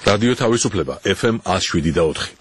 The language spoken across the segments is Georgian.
რადიო თავისუფლება FM 107.4.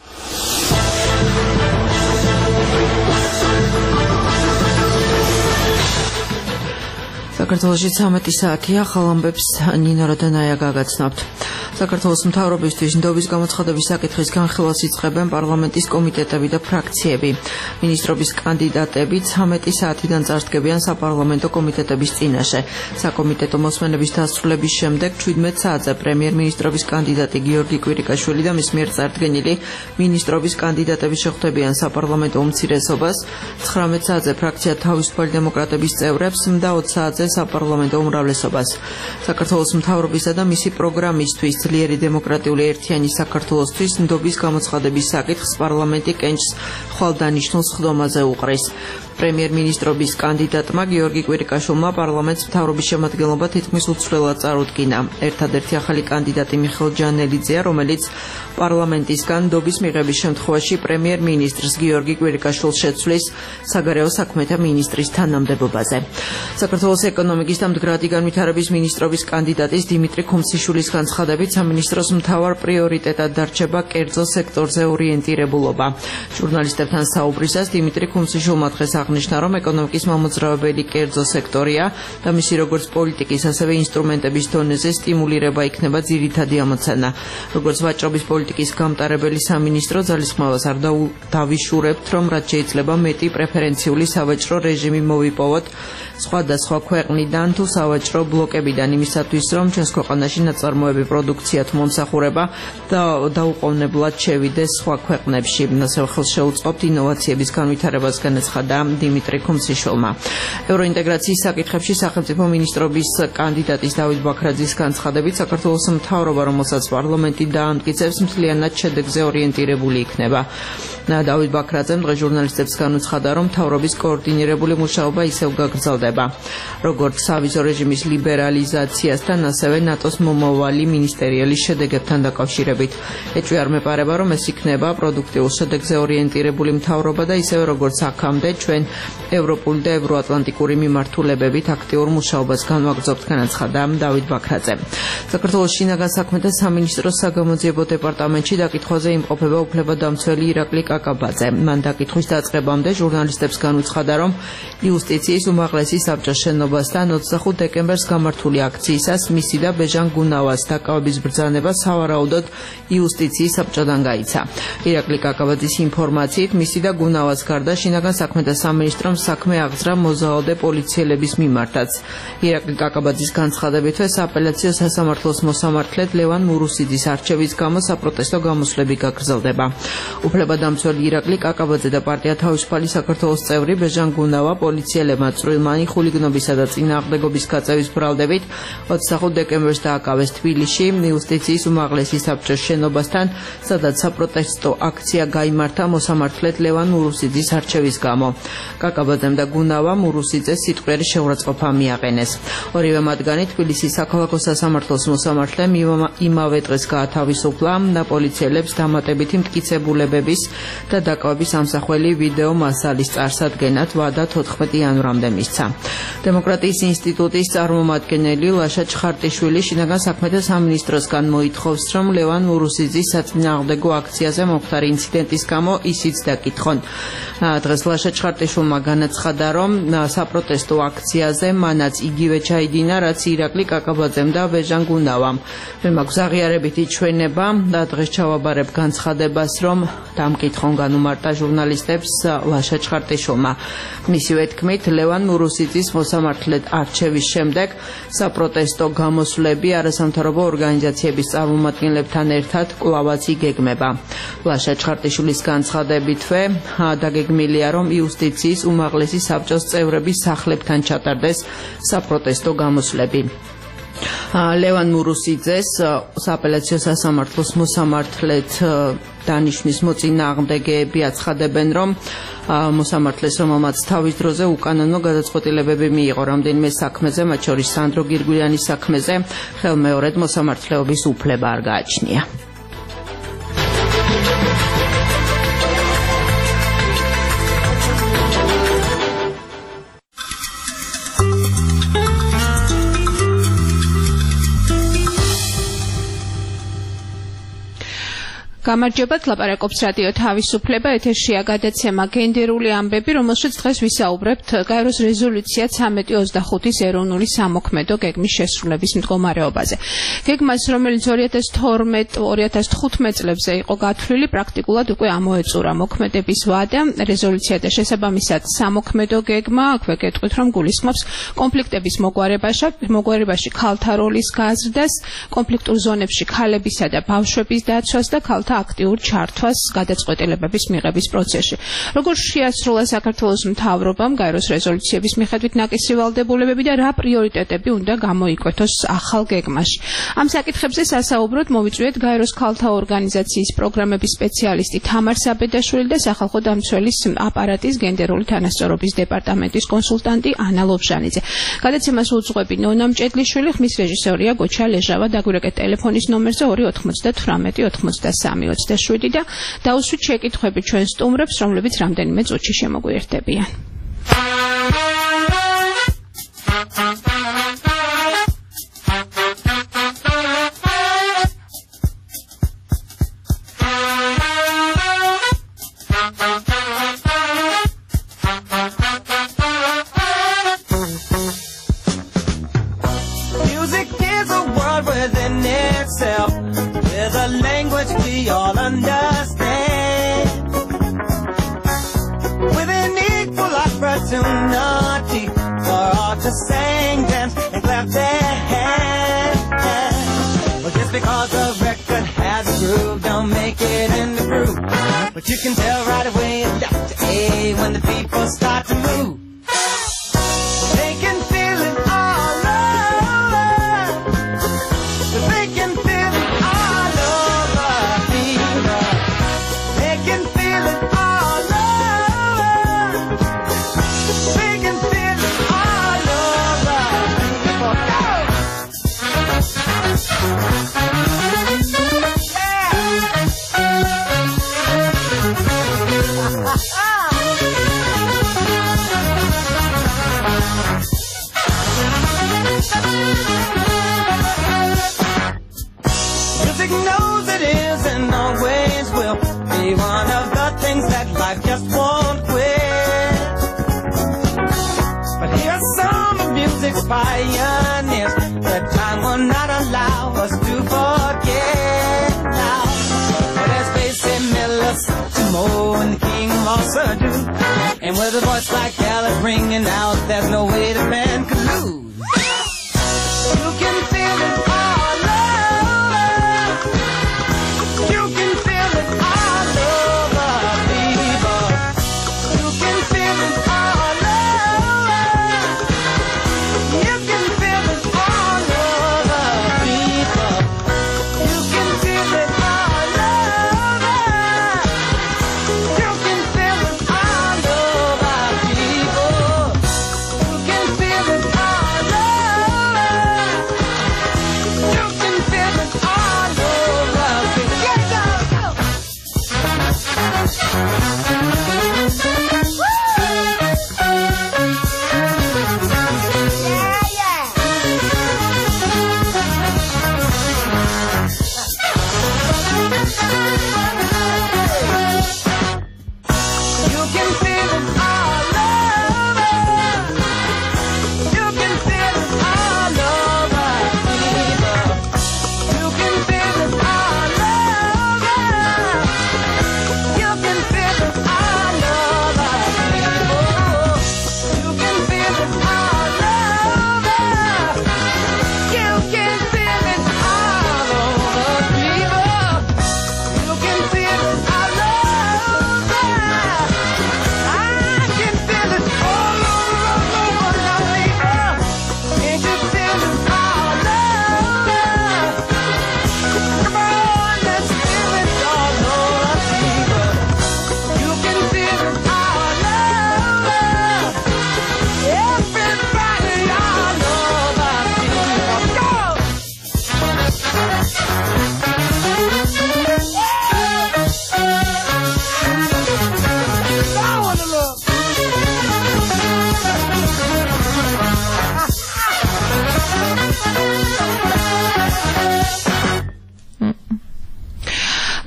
საქართველოში 13 საათია, ხალამბებს ნინო როდანაია გაგაცნობთ. საქართველოს მთავრობისთვის ნდობის გამოცხადების საკითხის განხილვას იწყებენ პარლამენტის კომიტეტები და ფრაქციები. მინისტრობის კანდიდატები 13 საათიდან წარსდგებიან საპარლამენტო კომიტეტების წინაშე. საკომიტეტო მოსმენების დასრულების შემდეგ 17 საათზე პრემიერ-მინისტრობის კანდიდატი გიორგი კვირიკაშვილი და მის მიერ წარდგენილი მინისტრობის კანდიდატები შეხვდებიან საპარლამენტო უმცირესობას. 19 საათზე ფრაქცია თავისუფალი დემოკრატების წევრებს და 20 საათზე საპარლამენტო უმრავლესობას. საქართველოს მთავრობისა და მისი პროგრამისთვის ძლიერი დემოკრატიული ერთიანი საქართველოსთვის ნდობის გამოცხადების საკითხს პარლამენტი კენჭს ხვალდანიშნულ სხდომაზე უყრის. პრემიერ-მინისტრობის კანდიდატმა გიორგი კვირიკაშვილმა პარლამენტს მთავრობის შემადგენლობა თითქმის უცვლელად წარუდგინა. ერთადერთი ახალი კანდიდატი მიხეილ ჯანელიძეა, რომელიც პარლამენტისგან ნდობის მიღების შემთხვევაში პრემიერ-მინისტრს გიორგი კვირიკაშვილს შეცვლის საგარეო საქმეთა მინისტრის თანამდებობაზე. საქართველოს ეკონომიკის და მდგრადი განვითარების მინისტრობის კანდიდატის დიმიტრი ქუმციშვილის განცხადებით სამინისტროს მთავარ პრიორიტეტად დარჩება კერძო სექტორზე ორიენტირებულობა. ჟურნალისტებთან საუბრისას დიმიტრი ქუმციშვილმა დღეს აღნიშნა, რომ ეკონომიკის მამოძრავებელი კერძო სექტორია და მისი როგორც პოლიტიკის, ასევე ინსტრუმენტების დონეზე სტიმულირება იქნება ძირითადი ამოცანა. როგორც ვაჭრობის პოლიტიკის გამტარებელი სამინისტრო ძალისხმევას არ დავიშურებთ, რომ რაც შეიძლება მეტი პრეფერენციული სავაჭრო რეჟიმი მოვიპოვოთ სხვადასხვა ქვეყნიდან თუ სავაჭრო ბლოკებიდან იმისათვის, რომ ჩვენს ქვეყანაში ნაწარმოები პროდუქცია თუ მომსახურება და დაუყოვნებლად შევიდეს სხვა ქვეყნებში. ასევე ხელს შეუწყობთ ინოვაციების განვითარებას, განაცხადა დიმიტრი ქუმციშვილმა. ევროინტეგრაციის საკითხებში სახელმწიფო მინისტრობის კანდიდატის დავით ბაქრაძის განცხადებით საქართველოს მთავრობა, რომელსაც პარლამენტი დაამტკიცებს, მთლიანად შედეგზე ორიენტირებული იქნება. დავით ბაქრაძემ დღეს ჟურნალისტებს განუცხადა, რომ მთავრობის კოორდინირებული მუშაობა ისევ გაგრძელდება. როგორც სავიზო რეჟიმის ლიბერალიზაციასთან, ასევე ნატოს მომავალი მინისტერიალის შედეგებთან დაკავშირებით. ეჭვი არ მეპარება, რომ ეს იქნება პროდუქტიულ შედეგზე ორიენტირებული მთავრობა და ისევე როგორც აქამდე ჩვენ ევროპული და ევროატლანტიკური მიმართულებებით აქტიურ მუშაობას განვაგრძობთ, განაცხადა დავით ბაქრაძემ. საქართველოს შინაგან საქმეთა სამინისტროს საგამოძიებო დეპარტამენტში დაკითხვაზე იმყოფება უფლებადამცველი ირაკლი კაკაბაძე. მან დაკითხვის დაწყებამდე ჟურნალისტებს განუცხადა, რომ იუსტიციის უმაღლესი საბჭოს შენობასთან 25 დეკემბერს გამართული აქციისას მისი და ბეჟან გუნავას დაკავების ბრძანება სავარაუდოდ იუსტიციის საბჭოდან გაიცა. ირაკლი კაკაბაძის ინფორმაციით მისი და გუნავას გარდა შინაგან საქმეთა სამინისტრომ საქმე აღძრა მოზაოდე პოლიციელების მიმართაც. ირაკლი კაკაბაძის განცხადებითვე სააპელაციო სასამართლოს მოსამართლედ ლევან მურუსიძის არჩევის გამო საპროტესტო გამოსვლები გაგრძელდება. უფლებადამცველი ირაკლი კაკაბაძე და პარტია თავისუფალი საქართველოს წევრი ბეჟან გუნავა პოლიციელებმა წვრილმანი ხულიგნობისა და წინააღმდეგობის გაწევის ბრალდებით 25 დეკემბერს დააკავეს თბილისში იუსტიციის უმაღლესი საბჭოს შენობასთან, სადაც საპროტესტო აქცია გაიმართა მოსამართლედ ლევან მურუსიძის არჩევის გამო. კაკაბაძემ და გუნავამ მურუსიძეს სიტყვიერი შეურაცხყოფა მიაყენეს. ორივე მათგანი თბილისის საქალაქო სასამართლოს მოსამართლემ იმავე დღეს გაათავისუფლა და პოლიციელებს დამატებითი მტკიცებულებების და დაკავების ამსახველი ვიდეო მასალის წარსადგენად ვადა 14 იანვრამდე მისცა. დემოკრატიის ინსტიტუტის წარმომადგენელი ლაშა ჩხარტიშვილი შინაგან საქმეთა სამინისტროსგან მოითხოვს, რომ ლევან მურუსიძის საწინააღმდეგო აქციაზე მომხდარი ინციდენტის გამო ისიც დაკითხონ. დღეს ლაშა ჩხარტიშვილმა განაცხადა, რომ საპროტესტო აქციაზე მანაც იგივე ჩაიდინა, რაც ირაკლი კაკაბაძემ და ბეჟან გუნავამ. მე მაქვს აღიარებითი ჩვენება და დღეს ჩავაბარებ განცხადებას, რომ დამკითხონ განუმარტა ჟურნალისტებს ლაშა ჩხარტიშვილმა. მისივე თქმით, ლევან მურუსიძის მოსამართლედ არჩევის შემდეგ საპროტესტო გამოსვლები არასამთავრობო ორგანიზაციების წარმომადგენლებთან ერთად კვლავაც იგეგმება. ლაშა ჩხარტიშვილის განცხადებითვე დაგეგმილია, რომ იუსტიციის უმაღლესი საბჭოს წევრების სახლებთან ჩატარდეს საპროტესტო გამოსვლები. ლევან მურუსიძეს სააპელაციო სასამართლოს მოსამართლედ დანიშნვის მოწინააღმდეგეები აცხადებენ, რომ მოსამართლეს, რომელმაც თავის დროზე უკანონო გადაწყვეტილებები მიიღო რამდენიმე საქმეზე, მათ შორის სანდრო გირგვლიანის საქმეზე, ხელმეორედ მოსამართლეობის უფლება არ გააჩნია. გამარჯობათ, ლაპარაკობს რადიო თავისუფლება, ეთერშია გადაცემა გენდერული ამბები, რომელშიც დღეს ვისაუბრებთ გაეროს რეზოლუცია 1325-ის ეროვნული სამოქმედო გეგმის შესრულების მდგომარეობაზე. გეგმას, რომელიც 2012-2015 წლებზე იყო გათვლილი, პრაქტიკულად უკვე ამოეწურა მოქმედების ვადა, რეზოლუცია და შესაბამისად სამოქმედო გეგმა, აქვე გეტყვით, რომ გულისხმობს კონფლიქტების მოგვარებაში ქალთა როლის გაზრდას, კონფლიქტურ ზონებში ქალებისა და ბავშვების დაცვას და ქალთა აქტიურ ჩართვას გადაწყვეტილებების მიღების პროცესში. Როგორც შეასრულა საქართველოს მთავრობამ გაეროს რეზოლუციების მიხედვით ნაკისრი ვალდებულებები და რა პრიორიტეტები უნდა გამოიკვეთოს ახალ გეგმაში. ამ საკითხებზე სასაუბროდ მოვიწვიეთ გაეროს ქალთა ორგანიზაციის პროგრამების სპეციალისტი თამარ საბედაშვილი და სახალხო დამცველის აპარატის გენდერული თანასწორობის დეპარტამენტის კონსულტანტი ანა ლობჟანიძე. გადაცემას უძღვები ნონა მჭედლიშვილი, ხმის რეჟისორია გოჩა ლეჟავა, დაგვირეკეთ ტელეფონის ნომერზე 298 27 და დაუსვით შეკითხვები ჩვენ სტუმრებს, რომლებიც რამდენიმე წუთში შემოგვიერთდებიან. Music is a world within itself, with a language we all understand, with an equal opportunity for all to sing, dance, and clap their hands. Well, just because a record has a groove, don't make it in the groove. But you can tell right away it's Dr. A when the people start to move. They can feel it all over. They can feel it all over, fever. They can feel it all over. They can feel it all over, fever. Music knows it is and always will be one of the things that life just won't quit. But here's some of music's pioneers that time will not allow us to forget now. But there's Basie Miller, Moe, and the King of all Surdu. And with a voice like Alice ringing out, there's no way the band could lose. You can feel it all over. You can feel it all over, people. You can feel it all over. You can feel it all over, people. You can feel it all over. You can feel it all over, people. You can feel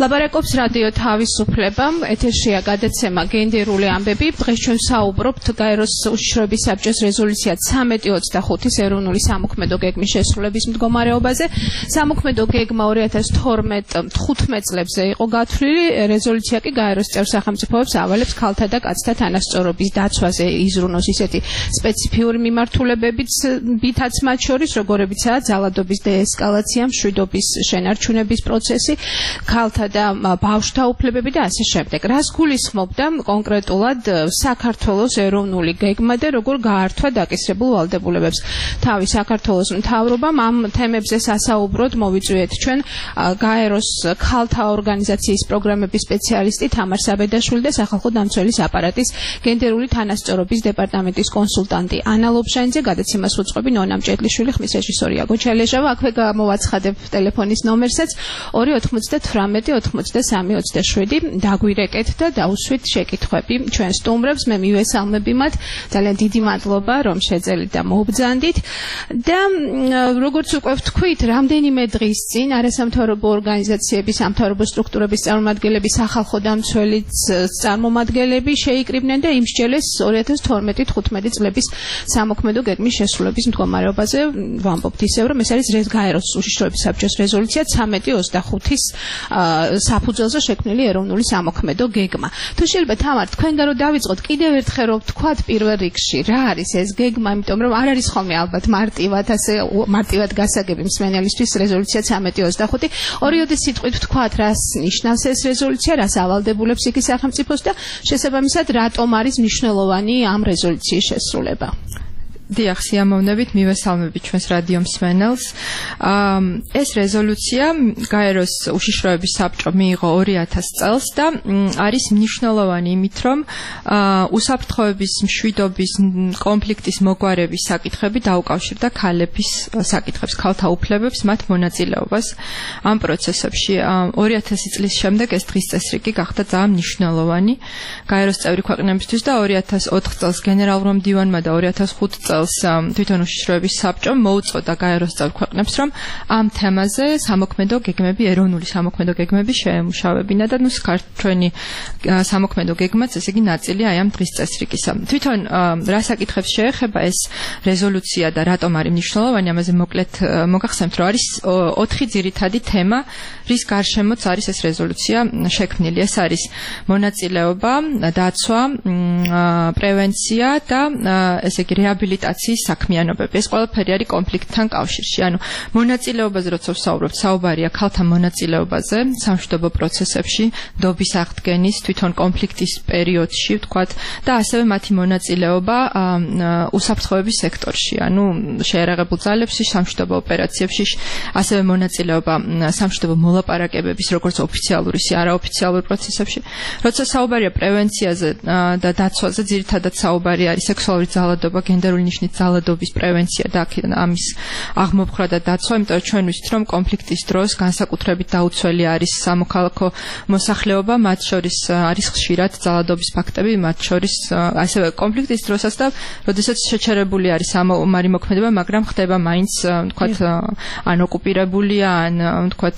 ლაბარაკობს რადიო თავისუფლება, ეთერშია გადაცემა გენდერული ამბები. დღეს ჩვენ საუბრობთ გაეროს უშიშროების საბჭოს რეზოლუცია 1325-ის ეროვნული სამოქმედო გეგმის შესრულების მდგომარეობაზე. სამოქმედო გეგმა 2012-15 წლებზე იყო გათვლილი. რეზოლუცია კი გაეროს წევრ სახელმწიფოებს ავალებს ქალთა და კაცთა თანასწორობის დაცვაზე იზრუნოს ისეთი სპეციფიური მიმართულებებითაც მათ შორის, როგორებიცაა ძალადობის დეესკალაცია, მშვიდობის შენარჩუნების პროცესი, ქალთა და ბავშვთა უფლებები და ასე შემდეგ. რას გულისხმობდა კონკრეტულად საქართველოს ეროვნული გეგმა და როგორ გაართვა დაკისრებულ ვალდებულებებს თავი საქართველოს მთავრობამ? ამ თემებზე სასაუბროდ მოვიწვიეთ ჩვენ გაეროს ქალთა ორგანიზაციის პროგრამების სპეციალისტი თამარ საბედაშვილი და სახალხო დამცველის აპარატის გენდერული თანასწორობის დეპარტამენტის კონსულტანტი ანა ლობჟანიძე. გადაცემას უწყობი ნონა მჭედლიშვილი, ხმის რეჟისორი აგო ჩალეჟავა. აქვე გამოვაცხადებ ტელეფონის ნომერსაც 298-93-27 დაგვირეკეთ და დაუსვით შეკითხვები ჩვენ სტუმრებს. მე მივესალმები მათ, ძალიან დიდი მადლობა რომ შეძელით და მობრძანდით. და როგორც უკვე ვთქვით, რამდენიმე დღის წინ არასამთავრობო ორგანიზაციების, სამთავრობო სტრუქტურების წარმომადგენლები, სახალხო დამცველის წარმომადგენლები შეიკრიბნენ და იმსჯელეს 2012-15 წლების სამოქმედო გეგმის შესრულების მდგომარეობაზე. ვამბობთ ისევ, რომ ეს არის გაეროს უშიშროების საბჭოს რეზოლუცია 1325-ის საფუძველზე შექმნილი ეროვნული სამოქმედო გეგმა. თუ შეიძლება თამარ თქვენგან რომ დავიწყოთ კიდევ ერთხელ რომ ვთქვათ პირველ რიგში რა არის ეს გეგმა, იმიტომ რომ არ არის ხოლმე ალბათ მარტივად გასაგები მსმენელისთვის რეზოლუცია 1325. ორიოდე სიტყვით ვთქვათ რას ნიშნავს ეს რეზოლუცია, რას ავალდებულებს იგი სახელმწიფოს და შესაბამისად რატომ არის მნიშვნელოვანი ამ რეზოლუციის შესრულება. დიახ, სიამოვნებით მივესალმებით ჩვენს რადიო მსმენელს. ეს რეზოლუცია გაეროს უშიშროების საბჭომ მიიღო 2000 წელს და არის მნიშვნელოვანი იმით, რომ უსაფრთხოების, მშვიდობის, კონფლიქტის მოგვარების საკითხები დაუკავშირდა ქალების საკითხებს, ქალთა უფლებებს, მათ მონაწილეობას ამ პროცესებში. 2000 წლის შემდეგ ეს დღის წესრიგი გახდა ძალიან მნიშვნელოვანი გაეროს წევრი ქვეყნებისთვის და 2004 წელს გენერალურმა მდივანმა და 2005 წელს თვითონ უშიშროების საბჭომ მოუწოდა გაეროს წევრ ქვეყნებს, რომ ამ თემაზე სამოქმედო გეგმები, ეროვნული სამოქმედო გეგმები შეემუშავებინა და ჩვენი სამოქმედო გეგმაც, ესე იგი ნაწილია აი ამ დღის წესრიგისა. თვითონ რა საკითხებს შეეხება ეს რეზოლუცია და რატომ არის მნიშვნელოვანი, ამაზე მოკლედ მოგახსენებთ, რომ არის 4 ძირითადი თემა, რის გარშემოც არის ეს რეზოლუცია შექმნილი. ეს არის მონაწილეობა, დაცვა, პრევენცია და ესე იგი რეაბილიტაცია საქმიანობები. ეს ყველაფერი არის კონფლიქტთან კავშირში. ანუ მონაწილეობაზე როცა ვსაუბრობთ, საუბარია ქალთა მონაწილეობაზე სამშვიდობო პროცესებში, ნდობის აღდგენის, თვითონ კონფლიქტის პერიოდში, ვთქვათ, და ასევე მათი მონაწილეობა უსაფრთხოების სექტორში, ანუ შეერაღებულ ძალებში, სამშვიდობო ოპერაციებში, ასევე მონაწილეობა სამშვიდობო მოლაპარაკებების, როგორც ოფიციალური, ისე არაოფიციალურ პროცესებში. როცა საუბარია პრევენციაზე და დაცვაზე, ძირითადად საუბარი არის სექსუალური ძალადობა, გენდერული ნიშნის ძალადობის პრევენცია და ამის აღმოფხვრა და დაცვა, იმიტომ რომ ჩვენ ვიცით, რომ კონფლიქტის დროს განსაკუთრებით დაუცველი არის სამოქალაქო მოსახლეობა, მათ შორის არის ხშირად ძალადობის ფაქტები, მათ შორის ასევე კონფლიქტის დროსაც და როდესაც შეჩერებული არის სამომარი მოქმედება, მაგრამ ხდება მაინც, ვთქვათ, ან ოკუპირებულია, ან ვთქვათ,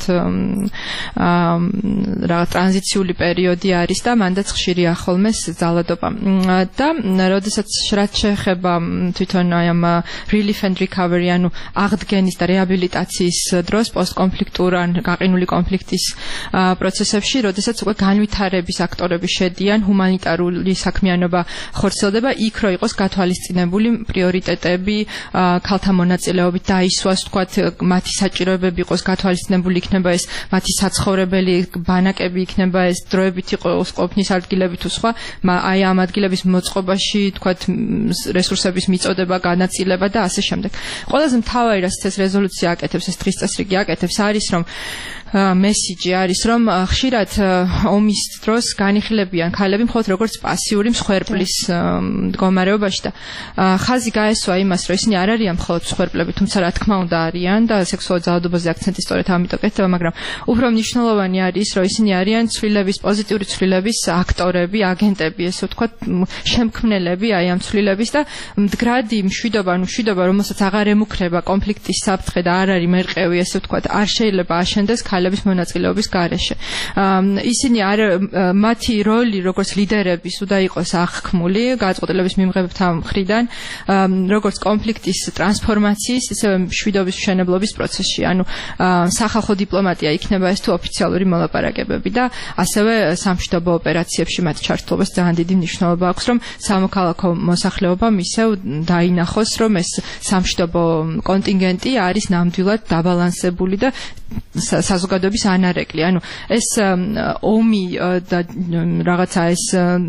რაღაც ტრანზიციული პერიოდი არის და მანდაც ხშირია ხოლმე ძალადობა. და როდესაც რაც შეეხება თვითონ აი ამ relief and recovery, ანუ აღდგენის და რეაბილიტაციის დროს პოსტკონფლიქტურ ან გაყინული კონფლიქტის პროცესებში, როდესაც უკვე განვითარების აქტორები შედიან, ჰუმანიტარული საქმიანობა ხორციელდება, იქ რო იყოს გათვალისწინებული პრიორიტეტები, ქალთა მონაწილეობით დაისვას, თქვათ, მათი საჭიროებები იყოს გათვალისწინებული, იქნება ეს მათი საცხოვრებელი ბანაკები, იქნება ეს დროებით იყოს ყოფნის ადგილები თუ სხვა, აი ამ ადგილების მოწყობაში, თქვათ, რესურსების მიწოდება, განაწილება და ასე შემდეგ. ყველაზე მთავარი, რასაც ეს რეზოლუცია აკეთებს, ეს დღის წესრიგი აკეთებს, არის რომ მესიჯი არის, რომ ხშირად ომის დროს განიხილებიან ქალები მხოლოდ როგორც პასიური მსხვერპლის მდგომარეობაში და ხაზი გაესვა იმას, რომ ისინი არ არიან მხოლოდ მსხვერპლები, თუმცა რა თქმა უნდა არიან და სექსუალურ ძალადობაზე აქცენტი სწორედ ამიტომ კეთდება, მაგრამ უფრო მნიშვნელოვანი არის, რომ ისინი არიან ცვლილების, პოზიტიური ცვლილების აქტორები, აგენტები, ესე ვთქვათ, შემქმნელები აი ამ ცვლილების და მდგრადი მშვიდობა, რომელსაც აღარ ემუქრება კონფლიქტის საფრთხე და არ არის მერყევი, ესე ვთქვათ, არ შეიძლება აშენდეს მწვრთნელების მონაწილეობის გარეშე. ისინი არ მათი როლი როგორც ლიდერების უნდა იყოს აღქმული გადაწყვეტილების მიმღებებთან მხრიდან, როგორც კონფლიქტის ტრანსფორმაციის, ისევე მშვიდობის მშენებლობის პროცესში. ანუ სახალხო დიპლომატია იქნება ეს თუ ოფიციალური მოლაპარაკებები და ასევე სამშვიდობო ოპერაციებში მათ ჩართულობას ძალიან დიდი მნიშვნელობა აქვს, რომ სამოქალაქო მოსახლეობამ ისევ დაინახოს, რომ ეს სამშვიდობო კონტინგენტი არის ნამდვილად დაბალანსებული და საზოგადოების ანარეკლი. ანუ ეს ომი და რაღაცა ეს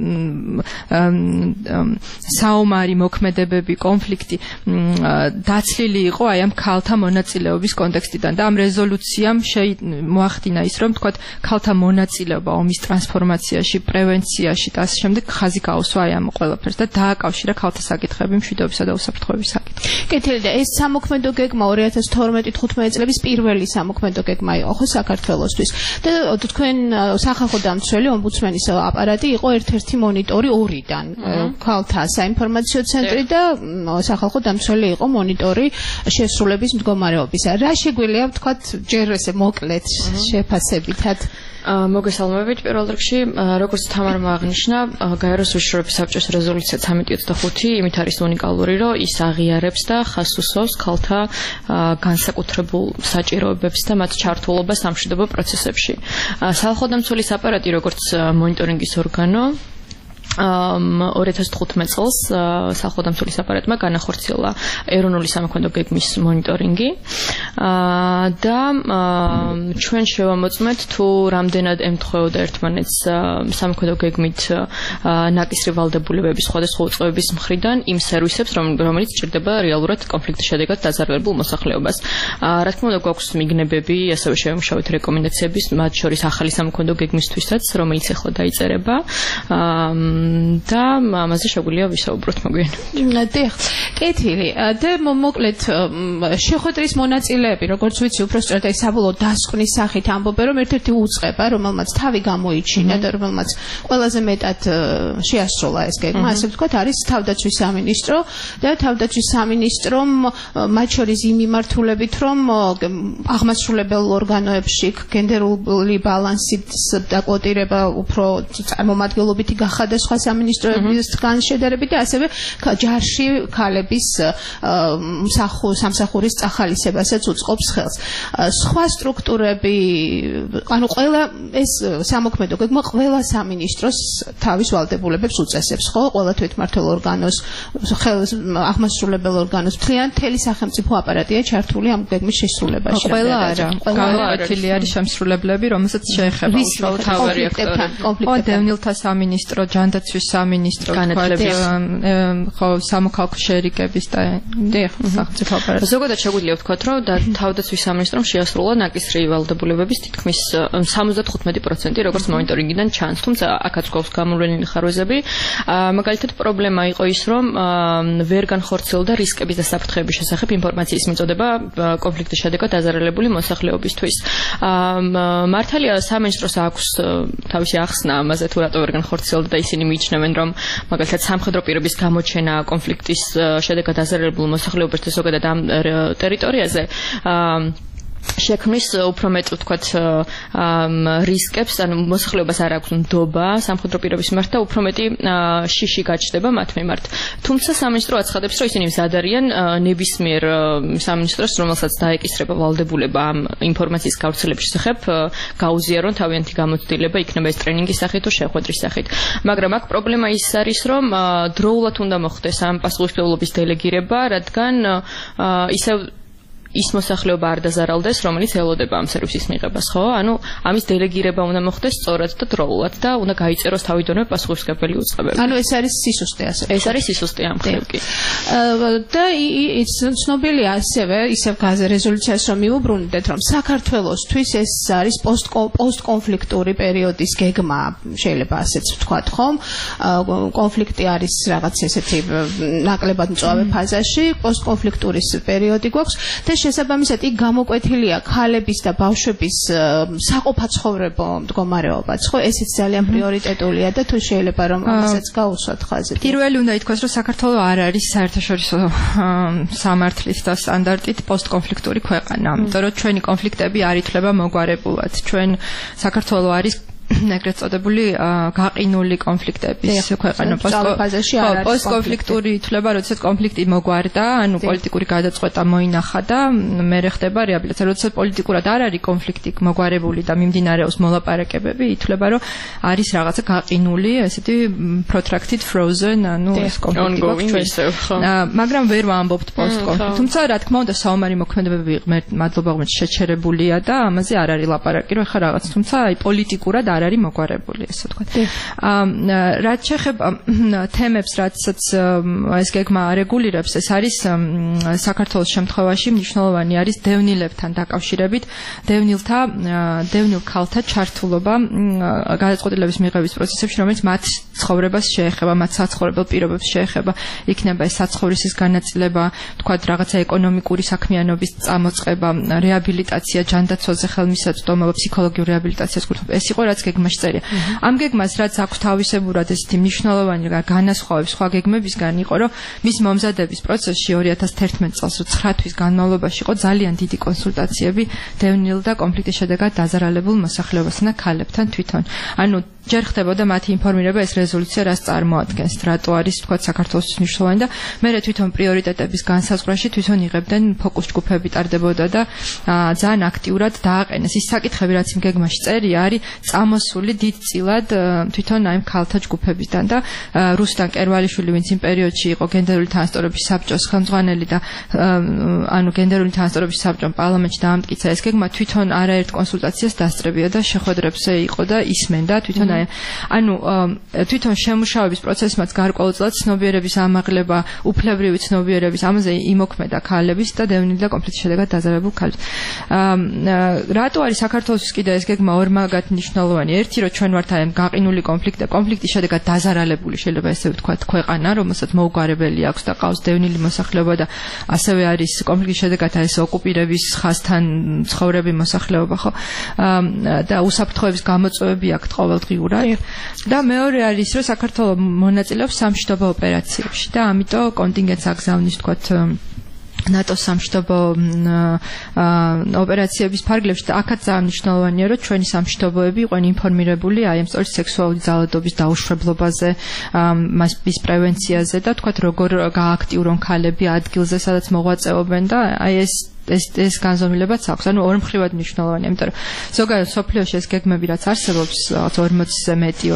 საომარი მოქმედებები, კონფლიქტი დაცლილი იყო აი ამ ქალთა მონაწილეობის კონტექსტიდან და ამ რეზოლუციამ მოახდინა ის, რომ თქვათ ქალთა მონაწილეობა ომის ტრანსფორმაციაში, პრევენციაში და ასე შემდეგ ხაზი გაუსვა აი ამ ყველაფერს და დააკავშირა ქალთა საკითხები მშვიდობისა და უსაფრთხოების საკითხი. კეთილი და ეს სამოქმედო გეგმა 2012-15 წლების პირველი სამოქმედო გეგმა იყო ხო საქართველოსთვის და თქვენ სახალხო დამცველი ომბუდსმენის აპარატი იყო ერთ-ერთი მონიტორი ორიდან ქალთა საინფორმაციო ცენტრი და სახალხო დამცველი იყო მონიტორი შესრულების მდგომარეობისა. რა შეგვიძლია ვთქვათ ჯერ ესე მოკლედ შეფასებითად მოგესალმებით პირველ რიგში, როგორც თამარმა აღნიშნა, გაეროს უშიშროების საბჭოს რეზოლუცია 1325 იმით არის უნიკალური, რომ ის აღიარებს და ხაზს უსვავს ქალთა განსაკუთრებულ საჭიროებებს და მათ ჩართულობას სამშვიდობო პროცესებში. სახალხო დამცველის აპარატი, როგორც მონიტორინგის ორგანო 2015 წელს სახალხო დამცველის აპარატმა განახორციელა ეროვნული სამოქმედო გეგმის მონიტორინგი და ჩვენ შევამოწმეთ თუ რამდენად ემთხვეოდა ერთმანეთს სამოქმედო გეგმით ნაკისრი ვალდებულებების სხვადასხვა უწყებების მხრიდან იმ სერვისებს, რომელიც ჭირდება რეალურად კონფლიქტის შედეგად დაზარალებულ მოსახლეობას. რა თქმა უნდა, გვაქვს მიგნებები, ასევე შევიმუშავეთ რეკომენდაციების, მათ შორის ახალი სამოქმედო გეგმისთვისაც, რომელიც ახლა დაიწერება. და ამაზე შეგვიძლია ვისაუბროთ მოგვიანებით. დიახ, კეთილი. და მოკლედ შეხვედრის მონაწილეები, როგორც ვიცი, უფრო სწორად აი საბოლოო დასკვნის სახით ამბობენ, რომ ერთ-ერთი უწყება, რომელმაც თავი გამოიჩინა და რომელმაც ყველაზე მეტად შეასრულა ეს გეგმა, ასე ვთქვათ, არის თავდაცვის სამინისტრო და თავდაცვის სამინისტრომ მათ შორის იმ მიმართულებით, რომ აღმასრულებელ ორგანოებში გენდერული ბალანსის დაკოტირება უფრო წარმომადგენლობითი გახადა სხვა სამინისტროებისგან შედარებით და ასევე ჯარში ქალების სამსახურის წახალისებასაც უწყობს ხელს. სხვა სტრუქტურები, ანუ ყველა ეს სამოქმედო გეგმა ყველა სამინისტროს თავის ვალდებულებებს უწესებს, ხო? ყველა თვითმმართველ ორგანოს, აღმასრულებელ ორგანოს, მთელი სახელმწიფო აპარატია ჩართული ამ გეგმის შესრულებაში. ყველა არა. განკვეთილი არის შემსრულებლები, რომელსაც შეეხება უშუალოდ თავარი აქტორები. დევნილთა სამინისტრო, ჯანდაცვის სამინისტრო, ხო, სამოქალაქო შერიკების და სახელმწიფო აპარატი. ზოგადად შეგვიძლია ვთქვათ, რომ თავდაცვის სამინისტრომ შეასრულა ნაკისრი ვალდებულებების თითქმის 75%, როგორც მონიტორინგიდან ჩანს, თუმცა აქაც გვაქვს გამოვლენილი ხარვეზები. მაგალითად, პრობლემა იყო ის, რომ ვერ განხორციელდა რისკების და საფრთხეების შესახებ ინფორმაციის მიწოდება კონფლიქტის შედეგად დაზარალებული მოსახლეობისთვის. მართალია სამინისტროს აქვს თავისი ახსნა ამაზე, თუ რატო ვერ განხორციელდა და ისინი მიიჩნევენ, რომ მაგალითად სამხედრო პირობის გამოჩენა კონფლიქტის შედეგად დაზარალებულ მოსახლეობასთან ზოგადად ამ ტერიტორიაზე შექმნის უფრო მეტ ვთქვათ რისკებს, ანუ მოსახლეობას არ აქვს ნდობა სამხედრო პირობის მიმართ და უფრო მეტი შიში გაჩნდება მათ მიმართ. თუმცა სამინისტრო აცხადებს, რომ ისინი მზად არიან ნებისმიერ სამინისტროს, რომელსაც დაეკისრება ვალდებულება ამ ინფორმაციის გავრცელების შესახებ, გაუზიარონ თავიანთი გამოცდილება, იქნება ეს ტრენინგის სახით თუ შეხვედრის სახით. მაგრამ აქ პრობლემა ის არის, რომ დროულად უნდა მოხდეს ამ პასუხისმგებლობის დელეგირება, რადგან ისევ ის მოსახლეობა არ დაზარალდეს, რომელიც ელოდება ამ სერვისის მიღებას, ხო? ანუ ამის დელეგირება უნდა მოხდეს სწორად და დროულად და უნდა გაიწეროს თავიდანვე პასუხისმგებელი უწყებები. ანუ ეს არის სისუსტე ასე. ეს არის სისუსტე ამ მხრივ კი. და ცნობილია ასევე ისევ რეზოლუციას რომ მიუბრუნდეთ, რომ საქართველოსთვის ეს არის პოსტკონფლიქტური პერიოდის გეგმა, შეიძლება ასეც ვთქვათ, ხომ? კონფლიქტი არის რაღაც ესეთი ნაკლებად მწვავე ფაზაში, პოსტკონფლიქტურის პერიოდი გვაქვს და შესაბამისად იქ გამოკვეთილია ქალების და ბავშვების საყოფაცხოვრებო მდგომარეობაც, ხო? ესეც ძალიან პრიორიტეტულია და თუ შეიძლება რომ ამასაც გაუსვათ ხაზი. პირველი უნდა ითქვას, რომ საქართველო არ არის საერთაშორისო სამართლის და სტანდარტით პოსტკონფლიქტური ქვეყანა, იმიტომ რომ ჩვენი კონფლიქტები არ ითვლება მოგვარებულად. ჩვენ საქართველო არის ეგრეთ წოდებული გაყინული კონფლიქტების ქვეყანა. პოსტკონფლიქტური ითვლება, როდესაც კონფლიქტი მოგვარდა, ანუ პოლიტიკური გადაწყვეტა მოინახა და მერე ხდება რეაბილიტაცია. როდესაც პოლიტიკურად არ არის კონფლიქტი მოგვარებული და მიმდინარეობს მოლაპარაკებები, ითვლება, რომ არის რაღაცა გაყინული, ესეთი protracted frozen, ანუ ეს კონფლიქტი. მაგრამ ვერ ვამბობთ პოსტკონფლიქტ. თუმცა, რა თქმა უნდა, საომარი მოქმედებები მადლობა ღმერთს შეჩერებულია და ამაზე არ არის ლაპარაკი, რომ ეხლა რაღაც, თუმცა აი პოლიტიკურად არ არის მოგვარებული, ესე ვთქვათ. რაც შეეხება თემებს, რაცაც ეს გეგმა რეგულირებს, ეს არის საქართველოს შემთხვევაში მნიშვნელოვანი არის დევნილებთან დაკავშირებით, დევნილ ქალთა ჩართულობა გადაწყვეტილების მიღების პროცესებში, რომელიც მათ ცხოვრებას შეეხება, მათ საცხოვრებელ პირობებს შეეხება, იქნება ეს საცხოვრისის განაწილება, ვთქვათ, რაღაცა ეკონომიკური საქმიანობის წამოწყება, რეაბილიტაცია, ჯანდაცვაზე ხელმისაწვდომობა, ფსიქოლოგიური რეაბილიტაციას გულისხმობ. ეს იყო რაც გეგმაში წერია. ამ გეგმას რაც აქვს თავისებურად ესეთი მნიშვნელოვანი განასხვავების სხვა გეგმებისგან იყო, რომ მის მომზადების პროცესში 2011 წელს 9 თვის განმავლობაში იყო ძალიან დიდი კონსულტაციები დევნილ და კონფლიქტის შედეგად დაზარალებულ მოსახლეობასთან და ქალებთან თვითონ. ანუ ჯერ ხდებოდა მათი ინფორმირება ეს რეზოლუცია რას წარმოადგენს, რატო არის თქვა საქართველოს მნიშვნელოვანი და მერე თვითონ პრიორიტეტების განსაზღვრაში თვითონ იღებდნენ ფოკუს ჯგუფები ტარდებოდა და ძალიან აქტიურად დააყენეს ის საკითხები, რაც იმ გეგმაში წერია, არის წამოსული დიდწილად თვითონ აი ქალთა ჯგუფებიდან და რუსტან კერვალიშვილი, ვინც იმ პერიოდში იყო გენდერული თანასწორობის საბჭოს ხელმძღვანელი და ანუ გენდერული თანასწორობის საბჭომ პარლამენტში დაამტკიცა ეს გეგმა, თვითონ არაერთ კონსულტაციას დასწრებია და შეხვედრებზე იყო და ისმენდა თვითონ ანუ თვითონ შემუშავების პროცესმაც გარკვეულწილად ცნობიერების ამაღლება, უფლებრივი ცნობიერების ამაზე იმოქმედა ქალების და დევნილ და კონფლიქტის შედეგად დაზარალებულ ქალებს. რატო არის საქართველოს კიდე ეს გეგმა ორმაგად მნიშვნელოვანი? ერთი, რომ ჩვენ ვართ აი გაყინული კონფლიქტის შედეგად დაზარალებული, შეიძლება ესე ვთქვათ, ქვეყანა, რომელსაც მოუგვარებელი აქვს და ყავს დევნილი მოსახლეობა და ასევე არის კონფლიქტის შედეგად აი ეს ოკუპირების ხაზთან ცხოვრები მოსახლეობა, ხო? და უსაფრთხოების გამოწვევები აქვს ყოველდღიურად. და მეორე არის, რომ საქართველოს მონაწილეობს სამშვიდობო ოპერაციებში და ამიტომ კონტინგენტს აგზავნის, ვთქვათ, ნატოს სამშვიდობო ოპერაციების ფარგლებში და აქაც ძალიან მნიშვნელოვანია, რომ ჩვენი სამშვიდობოები იყვნენ ინფორმირებული აი ამ სწორედ სექსუალური ძალადობის დაუშვებლობაზე, მის პრევენციაზე და თქვათ როგორ გააქტიურონ ქალები ადგილზე, სადაც მოღვაწეობენ და აი ეს განზომილებაც აქვს, ანუ ორმხრივად მნიშვნელოვანია, იმიტომ რომ ზოგადად სოფლიოში ეს გეგმები რაც არსებობს, 40-ზე მეტი,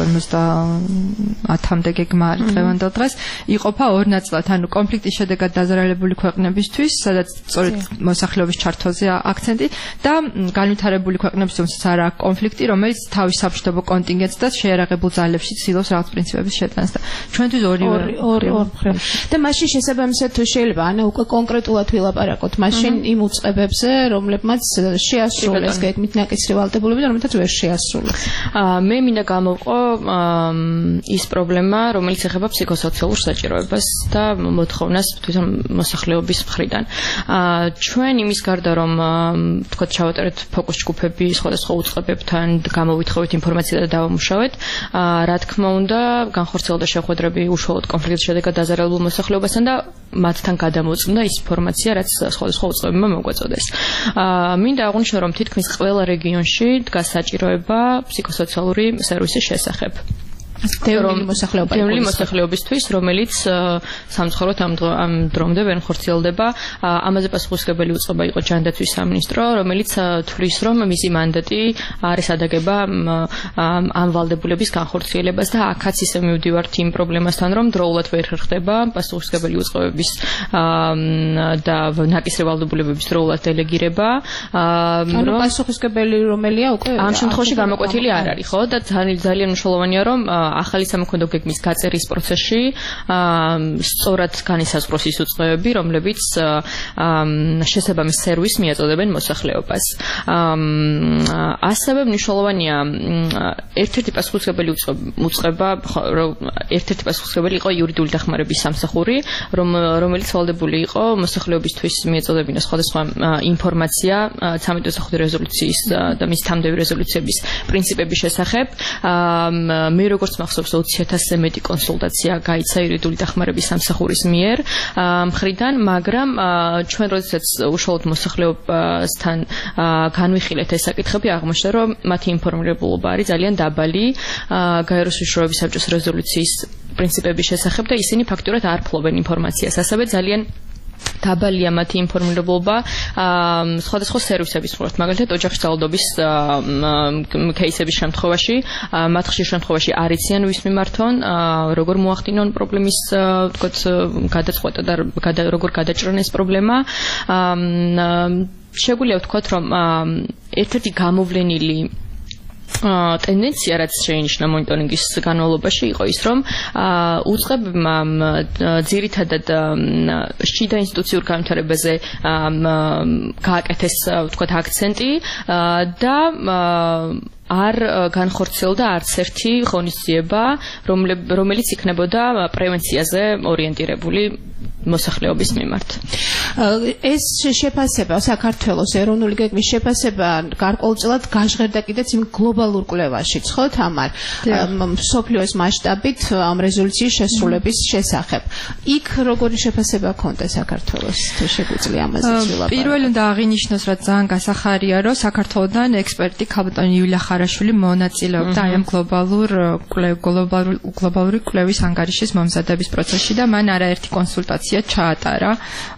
50-მდე გეგმა არის დღევანდელ დღეს, იყოფა ორ ნაწილად, ანუ კონფლიქტის შედეგად დაზარალებული ქვეყნებისთვის, სადაც სწორედ მოსახლეობის ჩართვაზე აქცენტი და განვითარებული ქვეყნებისთვის, რომელსაც არ აქვს კონფლიქტი, რომელიც თავის სამშვიდობო კონტინგენტს და შეიარაღებულ ძალებში ცდილობს რაღაც პრინციპების შეტანას და ჩვენთვის ორი მხრივ. და მაშინ შესაბამისად თუ შეიძლება, ანუ უკვე კონკრეტულად ვილაპარაკოთ, მაშინ უწყებებზე, რომლებმაც შეასრულეს გეგმით ნაკისრი ვალდებულები და რომელთაც ვერ შეასრულეს. მე მინდა გამოვყო ის პრობლემა, რომელიც ეხება ფსიქოსოციალურ საჭიროებას და მოთხოვნას თვითონ მოსახლეობის მხრიდან. ჩვენ იმის გარდა რომ თქვათ ჩავატარეთ ფოკუს ჯგუფები სხვადასხვა უწყებებთან, გამოვითხოვეთ ინფორმაცია და დავამუშავეთ, რა თქმა უნდა, განხორციელდა შეხვედრები უშუალოდ კონფლიქტის შედეგად დაზარალებულ მოსახლეობასთან და მათთან გადამოწმდა ის ინფორმაცია, რაც სხვადასხვა უწყებებმა მოგვაწოდეს. მინდა აღვნიშნო, რომ თითქმის ყველა რეგიონში დგას საჭიროება ფსიქოსოციალური სერვისის შესახებ. დევნილი მოსახლეობისთვის, რომელიც სამწუხაროდ ამ დრომდე ვერ ხორციელდება. ამაზე პასუხისმგებელი უწყება იყო ჯანდაცვის სამინისტრო, რომელიც თვლის, რომ მისი მანდატი არის ადაგება ამ ვალდებულების განხორციელებას და აქაც ისე მივდივართ იმ პრობლემასთან, რომ დროულად ვერ ხერხდება პასუხისმგებელი უწყებების და ნაკისრი ვალდებულებების დროულად დელეგირება. ანუ პასუხისმგებელი რომელია უკვე ამ შემთხვევაში გამოკვეთილი არ არის, ხო? და ძალიან მნიშვნელოვანია, რომ ახალი სამოქმედო გეგმის გაწერის პროცესში სწორად განისაზღვროს ის უწყებები, რომლებიც შესაბამის სერვისს მიაწოდებენ მოსახლეობას. ასევე მნიშვნელოვანია ერთ-ერთი პასუხისმგებელი პასუხისმგებელი იყო იურიდიული დახმარების სამსახური, რომელიც ვალდებული იყო მოსახლეობისთვის მიეწოდებინა სხვადასხვა ინფორმაცია 13-25 რეზოლუციის და მის თანამდებობრივი რეზოლუციების პრინციპების შესახებ. მე როგორც მახსოვს 20,000-ზე მეტი კონსულტაცია გაიცა იურიდიული დახმარების სამსახურის მიერ მხრიდან, მაგრამ ჩვენ როდესაც უშუალოდ მოსახლეობასთან განვიხილეთ ეს საკითხები, აღმოჩნდა, რომ მათი ინფორმირებულობა არის ძალიან დაბალი გაეროს უშუალოების საბჭოს რეზოლუციის პრინციპების შესახებ და ისინი ფაქტურად არ ფლობენ ინფორმაციას. ასევე ძალიან დაბალია მათი ინფორმირებულობა სხვადასხვა სერვისების მხრივ, მაგალითად ოჯახში ძალადობის кейსების შემთხვევაში, მათ ხშირ შემთხვევაში არ იციან ვის მიმართონ, როგორ მოახდინონ პრობლემის თქოთ გადაწყვეტა და როგორ გადაჭრან ეს პრობლემა. შეგვიძლია ვთქვათ, რომ ერთ-ერთი გამოვლენილი ტენდენცია, რაც შეინიშნა მონიტორინგის განმავლობაში, იყო ის, რომ უწყებმა ძირითადად შიდა ინსტიტუციურ განვითარებაზე გააკეთეს, ვთქვათ, აქცენტი და არ განხორციელდა არც ერთი ღონისძიება, რომელიც იქნებოდა პრევენციაზე ორიენტირებული მოსახლეობის მიმართ. ეს შეფასება საქართველოს ეროვნული გეგმის შეფასება გარკვეულწილად გაჟღერდა კიდეც იმ გლობალურ კვლევაშიც, ხო, თამარ? მსოფლიოს მასშტაბით ამ რეზოლუციის შესრულების შესახებ. იქ როგორი შეფასება ჰქონდა საქართველოს? თუ შეგვიძლია ამაზე ვილაპარაკოთ. პირველი უნდა აღინიშნოს, რაც ძალიან გასახარია, რომ საქართველოსთან ექსპერტი ქალბატონი იულია ხარაშვილი მონაწილეობდა აი ამ გლობალური კვლევის ანგარიშის მომზადების პროცესში და მან არაერთი კონსულტაცია ჩაატარა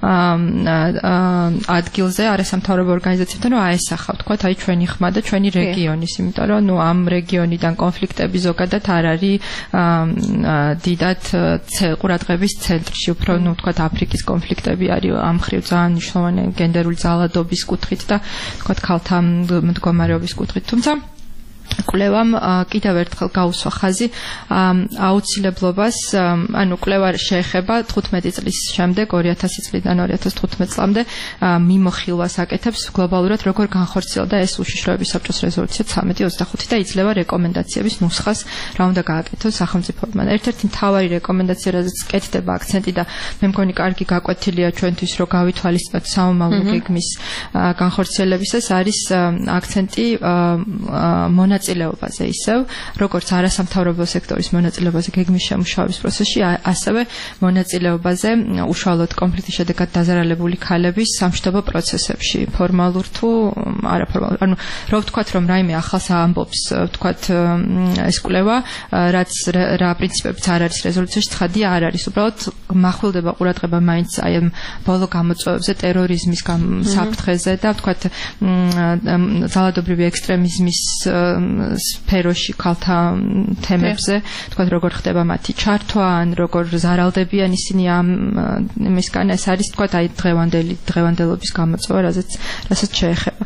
ადგილზე არასამთავრობო ორგანიზაციებთან, რომ აესახა, ვთქვათ, აი ჩვენი ხმა და ჩვენი რეგიონის, იმიტომ რომ ამ რეგიონიდან კონფლიქტები ზოგადად არ არის დიდად ყურადღების ცენტრში, უფრო ვთქვათ, აფრიკის კონფლიქტები არის ამ მხრივ ძალიან მნიშვნელოვანი გენდერული ძალადობის კუთხით და ვთქვათ, ქალთა მდგომარეობის კუთხით. თუმცა კვლევამ კიდევ ერთხელ გაუსვა ხაზი აუცილებლობას, ანუ კვლევა შეეხება 15 წლის შემდეგ 2000 წლიდან 2015 წლამდე მიმოხილვას აკეთებს გლობალურად, როგორ განხორციელდა ეს უშიშროების საბჭოს რეზოლუცია 1325 და იძლევა რეკომენდაციების ნუსხას რა უნდა გააკეთოს სახელმწიფოებმა. ერთ-ერთი მთავარი რეკომენდაცია, რაზეც კეთდება აქცენტი და მე მგონი კარგი გაკვეთილია ჩვენთვის, რომ გავითვალისწინოთ სამომავლო გეგმის განხორციელებისას, არის აქცენტი მონაწილეობაზე ისევ, როგორც არასამთავრობო სექტორის მონაწილეობაზე გეგმის შემუშავების პროცესში, ასევე მონაწილეობაზე უშუალოდ კონფლიქტის შედეგად დაზარალებული ქალების სამშვიდობო პროცესებში, ფორმალურ თუ არაფორმალურ. ანუ რო ვთქვათ, რომ რაიმე ახალს ამბობს, ვთქვათ, ეს კვლევა, რაც რა პრინციპებიც არ არის რეზოლუციაში, ცხადია არ არის. უბრალოდ მახვილდება ყურადღება მაინც აი ამ ბოლო გამოწვევებზე, ტერორიზმის საფრთხეზე და ვთქვათ, ძალადობრივი ექსტრემიზმის სფეროში ქალთა თემებზე, თქვათ, როგორ ხდება მათი ჩართვა, ან როგორ ზარალდებიან ისინი ამისგან, ეს არის, თქვათ, აი დღევანდელობის გამოწვევა, რასაც შეეხება.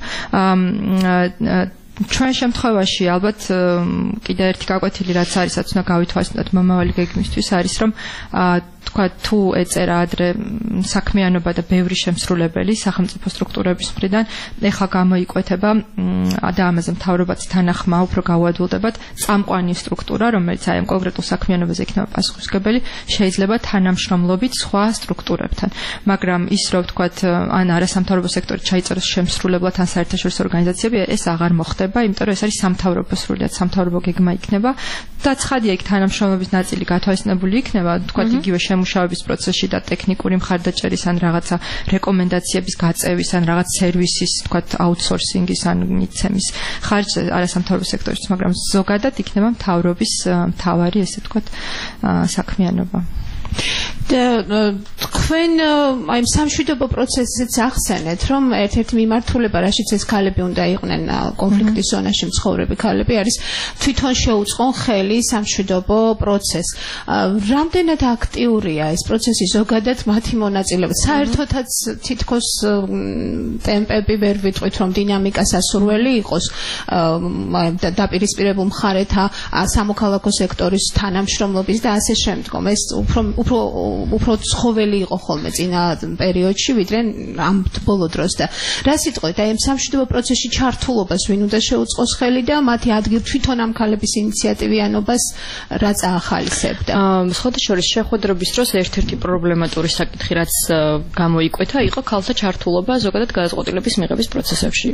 ჩვენ შემთხვევაში ალბათ კიდე ერთი გაკვეთილი, რაც არის, რაც უნდა გავითვალისწინოთ მომავალი გეგმისთვის, არის, რომ თქვა თუ ეწერა ადრე საქმიანობა და ბევრი შემსრულებელი სახელმწიფო სტრუქტურების მხრიდან, ეხლა გამოიკვეთება და ამაზე მთავრობაც თანახმა უფრო გაუადვილდებათ წამყვანი სტრუქტურა, რომელიც აი ამ კონკრეტულ საქმიანობაზე იქნება პასუხისმგებელი, შეიძლება თანამშრომლობით სხვა სტრუქტურებთან. მაგრამ ის, რომ ვთქვათ, ან არასამთავრობო სექტორი ჩაიწეროს შემსრულებლად ან საერთაშორისო ორგანიზაციები, ეს აღარ მოხდება, იმიტომ რომ ეს არის სამთავრობო სრულიად სამთავრობო გეგმა იქნება და ცხადია იქ თანამშრომლობის ნაწილი გათვალისწინებული იქნება, ვთქვათ, იგივე შემუშავების პროცესში და ტექნიკური მხარდაჭერის ან რაღაცა რეკომენდაციების გაწევის ან რაღაც სერვისის, ვთქვათ, აუთსორსინგის ან მიცემის ხარჯზე არასამთავრობო სექტორისთვის, მაგრამ ზოგადად იქნება მთავრობის მთავარი, ესე ვთქვათ, საქმიანობა. თქვენ აი სამშვიდობო პროცესზეც ახსენეთ, რომ ერთ-ერთი მიმართულება, რაშიც ეს ქალები უნდა იყვნენ კონფლიქტის ზონაში მცხოვრები ქალები, არის თვითონ შეუწყონ ხელი სამშვიდობო პროცესს. რამდენად აქტიურია ეს პროცესი ზოგადად მათი მონაწილეობით? საერთოდაც თითქოს ტემპები ვერ ვიტყვით, რომ დინამიკა სასურველი იყოს დაპირისპირებულ მხარეთა, სამოქალაქო სექტორის თანამშრომლობის და ასე შემდგომ. ეს უფრო ცხოველი იყო ხოლმე წინა პერიოდში, ვიდრე ამ ბოლო დროს და რა სიტყვით, აი ამ სამშვიდობო პროცესში ჩართულობას ვინ უნდა შეუწყოს ხელი და მათი ადგილ თვითონ ამ ქალების ინიციატივიანობას რა წაახალისებდა? სხვადასხვა შეხვედრების დროს ერთ-ერთი პრობლემატური საკითხი, რაც გამოიკვეთა, იყო ქალთა ჩართულობა ზოგადად გადაწყვეტილების მიღების პროცესებში.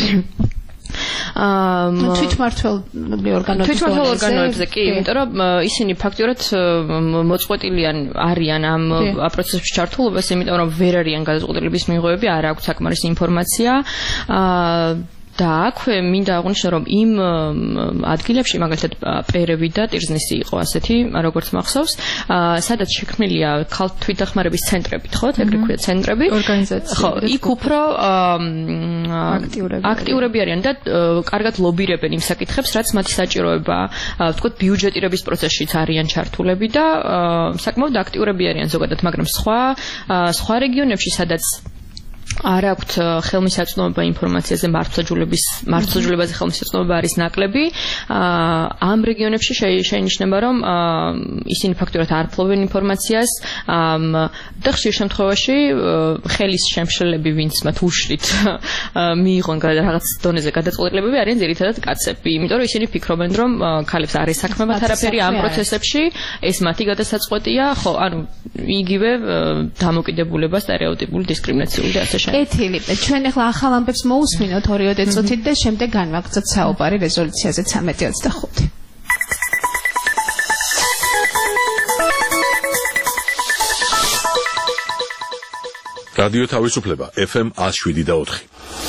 თვითმმართველი ორგანოებზე კი, იმიტომ რომ ისინი ფაქტიურად მოწყვეტილი არიან ამ პროცესებში ჩართულობას, იმიტომ რომ ვერ არიან გადაწყვეტილების მიღებები, არ აქვს საკმარისი ინფორმაცია. და აქვე მინდა აღვნიშნო, რომ იმ ადგილებში, მაგალითად პერევი და ტირზნისი იყო ასეთი, როგორც მახსოვს, სადაც შექმნილია თვითდახმარების ცენტრები, ხო, ეგრე ქვია ცენტრები, ორგანიზაციები. ხო, იქ უფრო აქტიურები არიან და კარგად ლობირებენ იმ საკითხებს, რაც მათი საჭიროებაა, ვთქვათ, ბიუჯეტირების პროცესშიც არიან ჩართულები და საკმაოდ აქტიურები არიან ზოგადად, მაგრამ სხვა რეგიონებში, სადაც არ აქვთ ხელმისაწვდომობა ინფორმაციაზე, მართლმსაჯულებაზე ხელმისაწვდომობა არის ნაკლები. ამ რეგიონებში შეინიშნება, რომ ისინი ფაქტურად არ ფლობენ ინფორმაციას და ხშირ შემთხვევაში ხელის შემშლელები, ვინც მათ უშლით მიიღონ რაღაც დონეზე გადაწყვეტილებები, არიან ძირითადად კაცები, იმიტომ რომ ისინი ფიქრობენ, რომ ქალებს არ ესაქმებათ არაფერი ამ პროცესებში, ეს მათი გადასაწყვეტია, ხო, ანუ იგივე დამოკიდებულება სტერეოტიპული დისკრიმინაციული და ასე ეთილი, ჩვენ ახლა ახალ ამბებს მოусმინოთ 2 წუთით და შემდეგ განვაგრძოთ საუბარი რეზოლუციაზე 1325. რადიო თავისუფლება FM 107.4.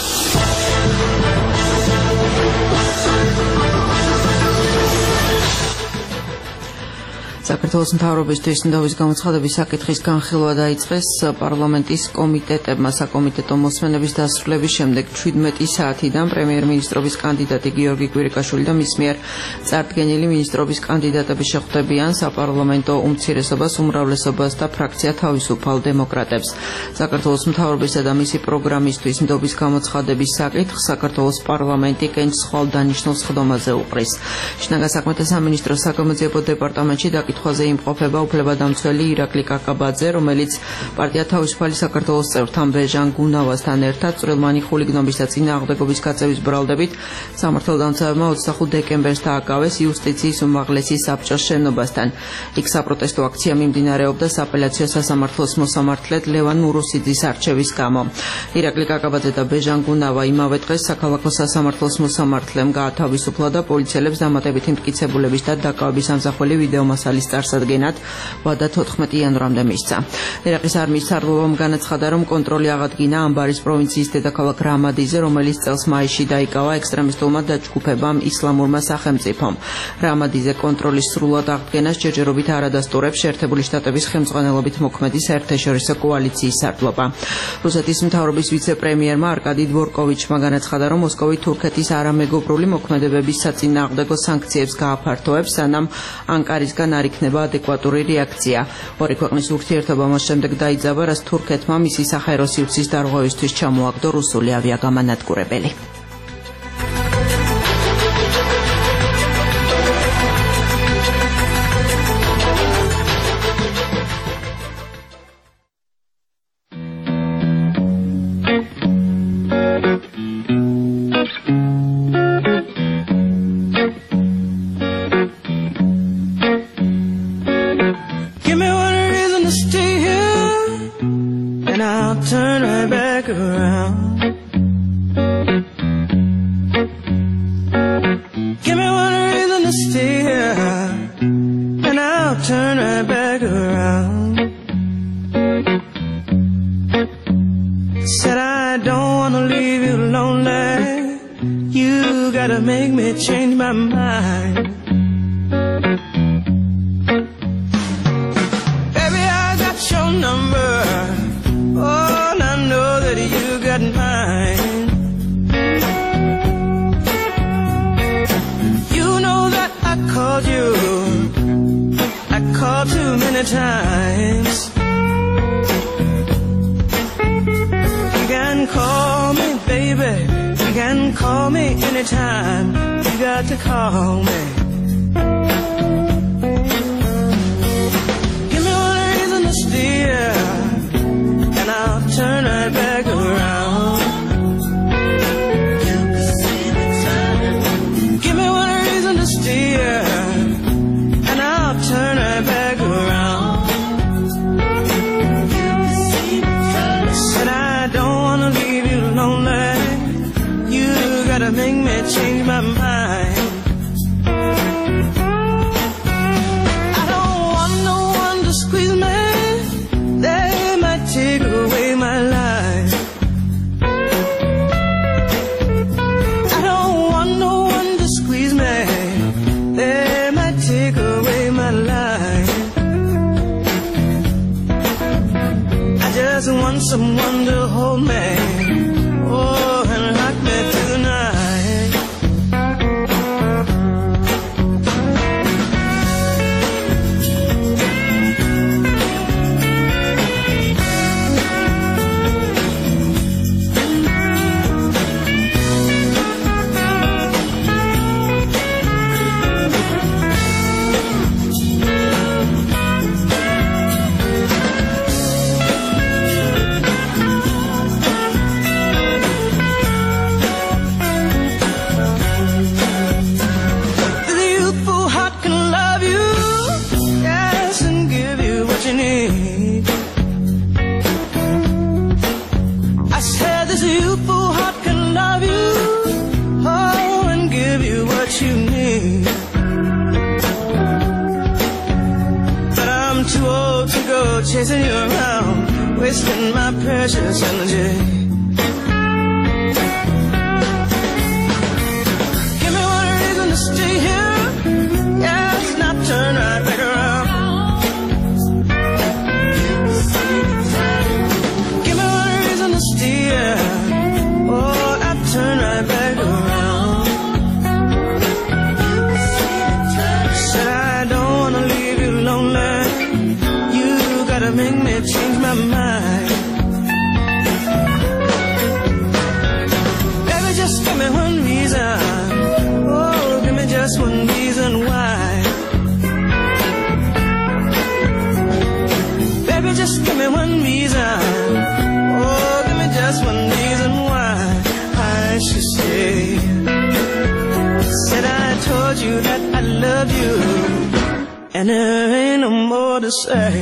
საქართველოს მთავრობისთვის ნდობის გამოცხადების საკითხის განხილვა დაიწყეს პარლამენტის კომიტეტებმა საკომიტეტო მოსმენების დასრულების შემდეგ 17 საათიდან პრემიერ-მინისტრობის კანდიდატი გიორგი კვირიკაშვილი და მის მიერ წარდგენილი მინისტრობის კანდიდატები შეხვდებიან საპარლამენტო უმცირესობას, უმრავლესობას და ფრაქცია თავისუფალ დემოკრატებს. საქართველოს მთავრობისა და მისი პროგრამისთვის ნდობის გამოცხადების საკითხს საქართველოს პარლამენტი კენჭ სხვადასხვა სხდომაზე უყრის. შინაგან საქმეთა სამინისტროს საგამოძიებო დეპარტამენტში კითხვაზე იმყოფება უფლებადამცველი ირაკლი კაკაბაძე, რომელიც პარტია თავისუფალი საქართველოს წევრთან ბეჟან გუნავასთან ერთად წვრილმანი ხულიგნობის და წინააღმდეგობის გაწევის ბრალდებით სამართალდამცავებმა 25 დეკემბერს დააკავეს იუსტიციის უმაღლესი საბჭოს შენობასთან. იქ საპროტესტო აქცია მიმდინარეობდა სააპელაციო სასამართლოს მოსამართლედ ლევან მურუსიძის არჩევის გამო. ირაკლი კაკაბაძე და ბეჟან გუნავა იმავე დღეს საქალაქო სასამართლოს მოსამართლემ გაათავისუფლა და პოლიციელებს დამატებითი მტკიცებულების და დაკავების ამსახველი ვიდეო მასალის წარსადგენად ვადა 14 იანვრამდე მისცა. ერაყის არმიის სარდლობამ განაცხადა, რომ კონტროლი აღადგინა ამბარის პროვინციის დედაქალაქ რამადიზე, რომელიც წელს მაისში დაიკავა ექსტრემისტულმა დაჯგუფებამ ისლამურმა სახელმწიფომ. რამადიზე კონტროლის სრულად აღდგენას ჯერჯერობით არ ადასტურებს შეერთებული შტატების ხელმძღვანელობით მოქმედი საერთაშორისო კოალიციის სარდლობა. რუსეთის მთავრობის ვიცე-პრემიერმა არკადი დვორკოვიჩმა განაცხადა, რომ მოსკოვი თურქეთის არამეგობრული მოქმედებების საწინააღმდეგო სანქციებს გააფართოებს, სანამ ანკარისგან არ იქნება ადეკვატური რეაქცია. ორი ქვეყნის ურთიერთობა მას შემდეგ დაიძაბა, რაც თურქეთმა მისი საჰაერო სივრცის დარღვევისთვის ჩამოაგდო რუსული ავიაგამანადგურებელი. anytime you got to call me. Give me one reason to steer, and I'll turn right back around. Give me one reason to steer, and I'll turn right back around. Said I don't wanna leave you lonely. You gotta make me change my mind. I don't want no one to squeeze me. They might take away my life. I don't want no one to squeeze me. They might take away my life. I just want someone to hold me, oh, and rock me through the night. Chasing you around, wasting my precious energy. Give me one reason to stay here, yes, not turn right back around. Give me one reason to stay here, oh, I turn right back around. Said I don't wanna leave you lonely. Make me change my mind. Baby, just give me one reason. Oh, give me just one reason why. Baby, just give me one reason. Oh, give me just one reason why I should stay. Said I told you that I love you, and there ain't no more to say.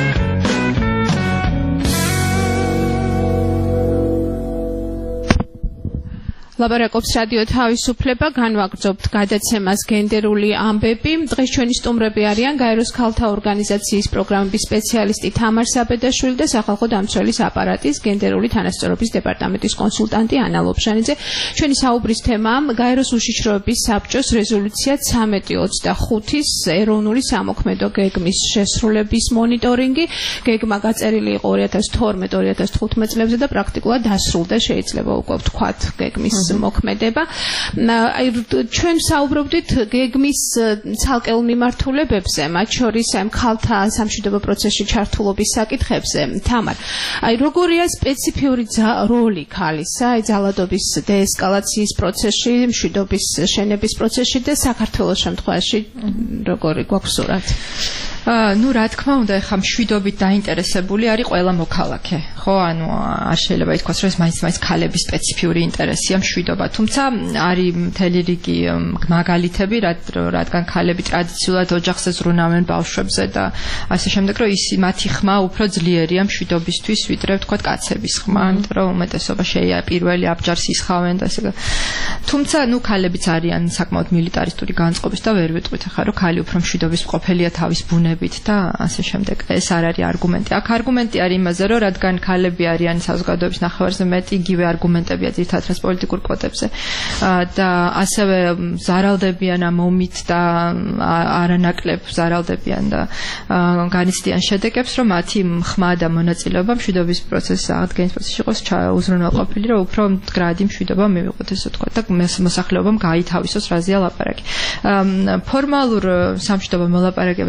ლაპარაკობს რადიო თავისუფლება, განვაგრძობთ გადაცემას გენდერული ამბები. დღეს ჩვენი სტუმრები არიან გაეროს ქალთა ორგანიზაციის პროგრამების სპეციალისტი თამარ საბედაშვილი და სახალხო დამცველის აპარატის გენდერული თანასწორობის დეპარტამენტის კონსულტანტი ანა ლობჟანიძე. ჩვენი საუბრის თემაა გაეროს უშიშროების საბჭოს რეზოლუცია 1325-ის ეროვნული სამოქმედო გეგმის შესრულების მონიტორინგი. გეგმა გაწერილი იყო 2012-2015 წლებზე და პრაქტიკულად დასრულდა, შეიძლება უკვე ვთქვათ, გეგმის მოქმედება. აი ჩვენ საუბრობდით გეგმის ცალკეულ მიმართულებებზე, მათ შორის ამ ქალთა სამშვიდობო პროცესში ჩართულობის საკითხებზე. თამარ, აი როგორია სპეციფიური როლი ქალისა, აი ძალადობის დეესკალაციის პროცესში, მშვიდობის შენების პროცესში და საქართველოს შემთხვევაში როგორი გვაქვს სურათ? ну, რა თქმა უნდა, ეხა მშვიდობით დაინტერესებული არის ყველა მოქალაქე, ხო? ანუ არ შეიძლება ითქვას, რომ ეს მაინც ქალების სპეციფიური ინტერესია მშვიდობა, თუმცა არის მთელი რიგი მაგალითები, რადგან ქალები ტრადიციულად ოჯახზე ზრუნავენ ბავშვებზე და ასე შემდეგ, რომ მათი ხმა უფრო ძლიერია მშვიდობისთვის, ვიდრე ვთქვათ კაცების ხმა, იმიტომ რომ უმეტესობა პირველი აბჯარს ისხავენ და ასე. თუმცა, ну, ქალებიც არიან საკმაოდ მილიტარისტური განწყობის და ვერ ვიტყვით ახლა, რომ ქალი უფრო მშვიდობის მყოფელია თავის ბუნებით და ასე შემდეგ. ეს არ არის არგუმენტი. აქ არგუმენტი არის იმაზე, რომ რადგან ქალები არიან საზოგადოების ნახევარზე მეტი, იგივე არგუმენტებია ძირითადად ტრანსპორტიკულ კვოტებზე და ასევე ზარალდებიან ამ ომით და არანაკლებ ზარალდებიან და განიცდიან შედეგებს, რომ მათი ხმა და მონაწილეობა მშვიდობის პროცესის აღდგენის პროცესში იყოს უზრუნველყოფილი, რომ უფრო მდგრადი მშვიდობა მივიღოთ, ესე ვთქვათ, და მოსახლეობამ გაითავისოს რაზეა ლაპარაკი. ფორმალურ სამშვიდობო მოლაპარაკებებში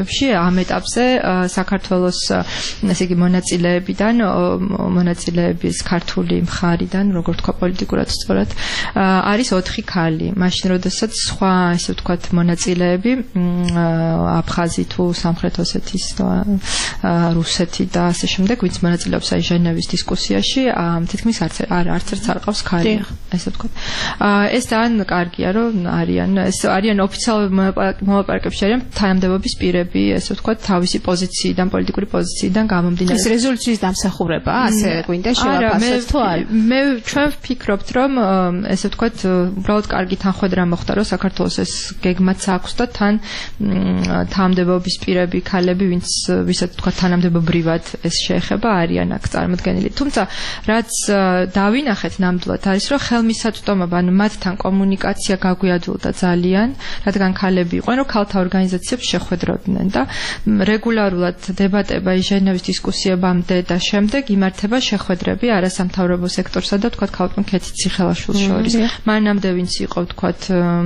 ამ ეტაპზე საქართველოს ესე იგი მონაწილეების ქართული მხარიდან, როგორ თქვა პოლიტიკურად სწორად, არის 4 ქალი. მაშინ როდესაც სხვა, ესე ვთქვათ, მონაწილეები აფხაზი თუ სამხრეთ ოსეთის რუსეთი და ასე შემდეგ, ვინც მონაწილეობს აი ჟენევის დისკუსიაში, თითქმის არც ერთ არ ყავს ქალი, ესე ვთქვათ. ეს ძალიან კარგია, რომ არიან ოფიციალურ მოლაპარაკებებში არიან თანამდებობის პირები, ესე ვთქვათ, თავისი პოზიციიდან, პოლიტიკური პოზიციიდან გამომდინარე. ეს რეზოლუციის დამსახურება, ასე გვინდა შევაფასოთ თუ არა? ჩვენ ვფიქრობთ, რომ ესე ვთქვათ, უბრალოდ კარგი თანხმედრა მოხდა, რომ საქართველოს ეს გეგმაც აქვს და თან თანამდებობის პირები, ქალები, ვისაც ვთქვათ, თანამდებობრივად ეს შეეხება, არიან აქ წარმოდგენილი. თუმცა, რაც დავინახეთ ნამდვილად არის, რომ ხელმისაწვდომობა, ანუ მათთან კომუნიკაცია გაგვიადვილდა ძალიან, რადგან ქალები იყვნენ, რომ ქალთა ორგანიზაციებს შეხვედროდნენ და რეგულარულად დებატება ჟენევის დისკუსიებამდე და შემდეგ იმართება შეხვედრები არასამთავრობო სექტორსა და თქვათ ქალბატონ ქეთი ციხელაშვილს შორის. მანამდე ვინც იყო თქვათ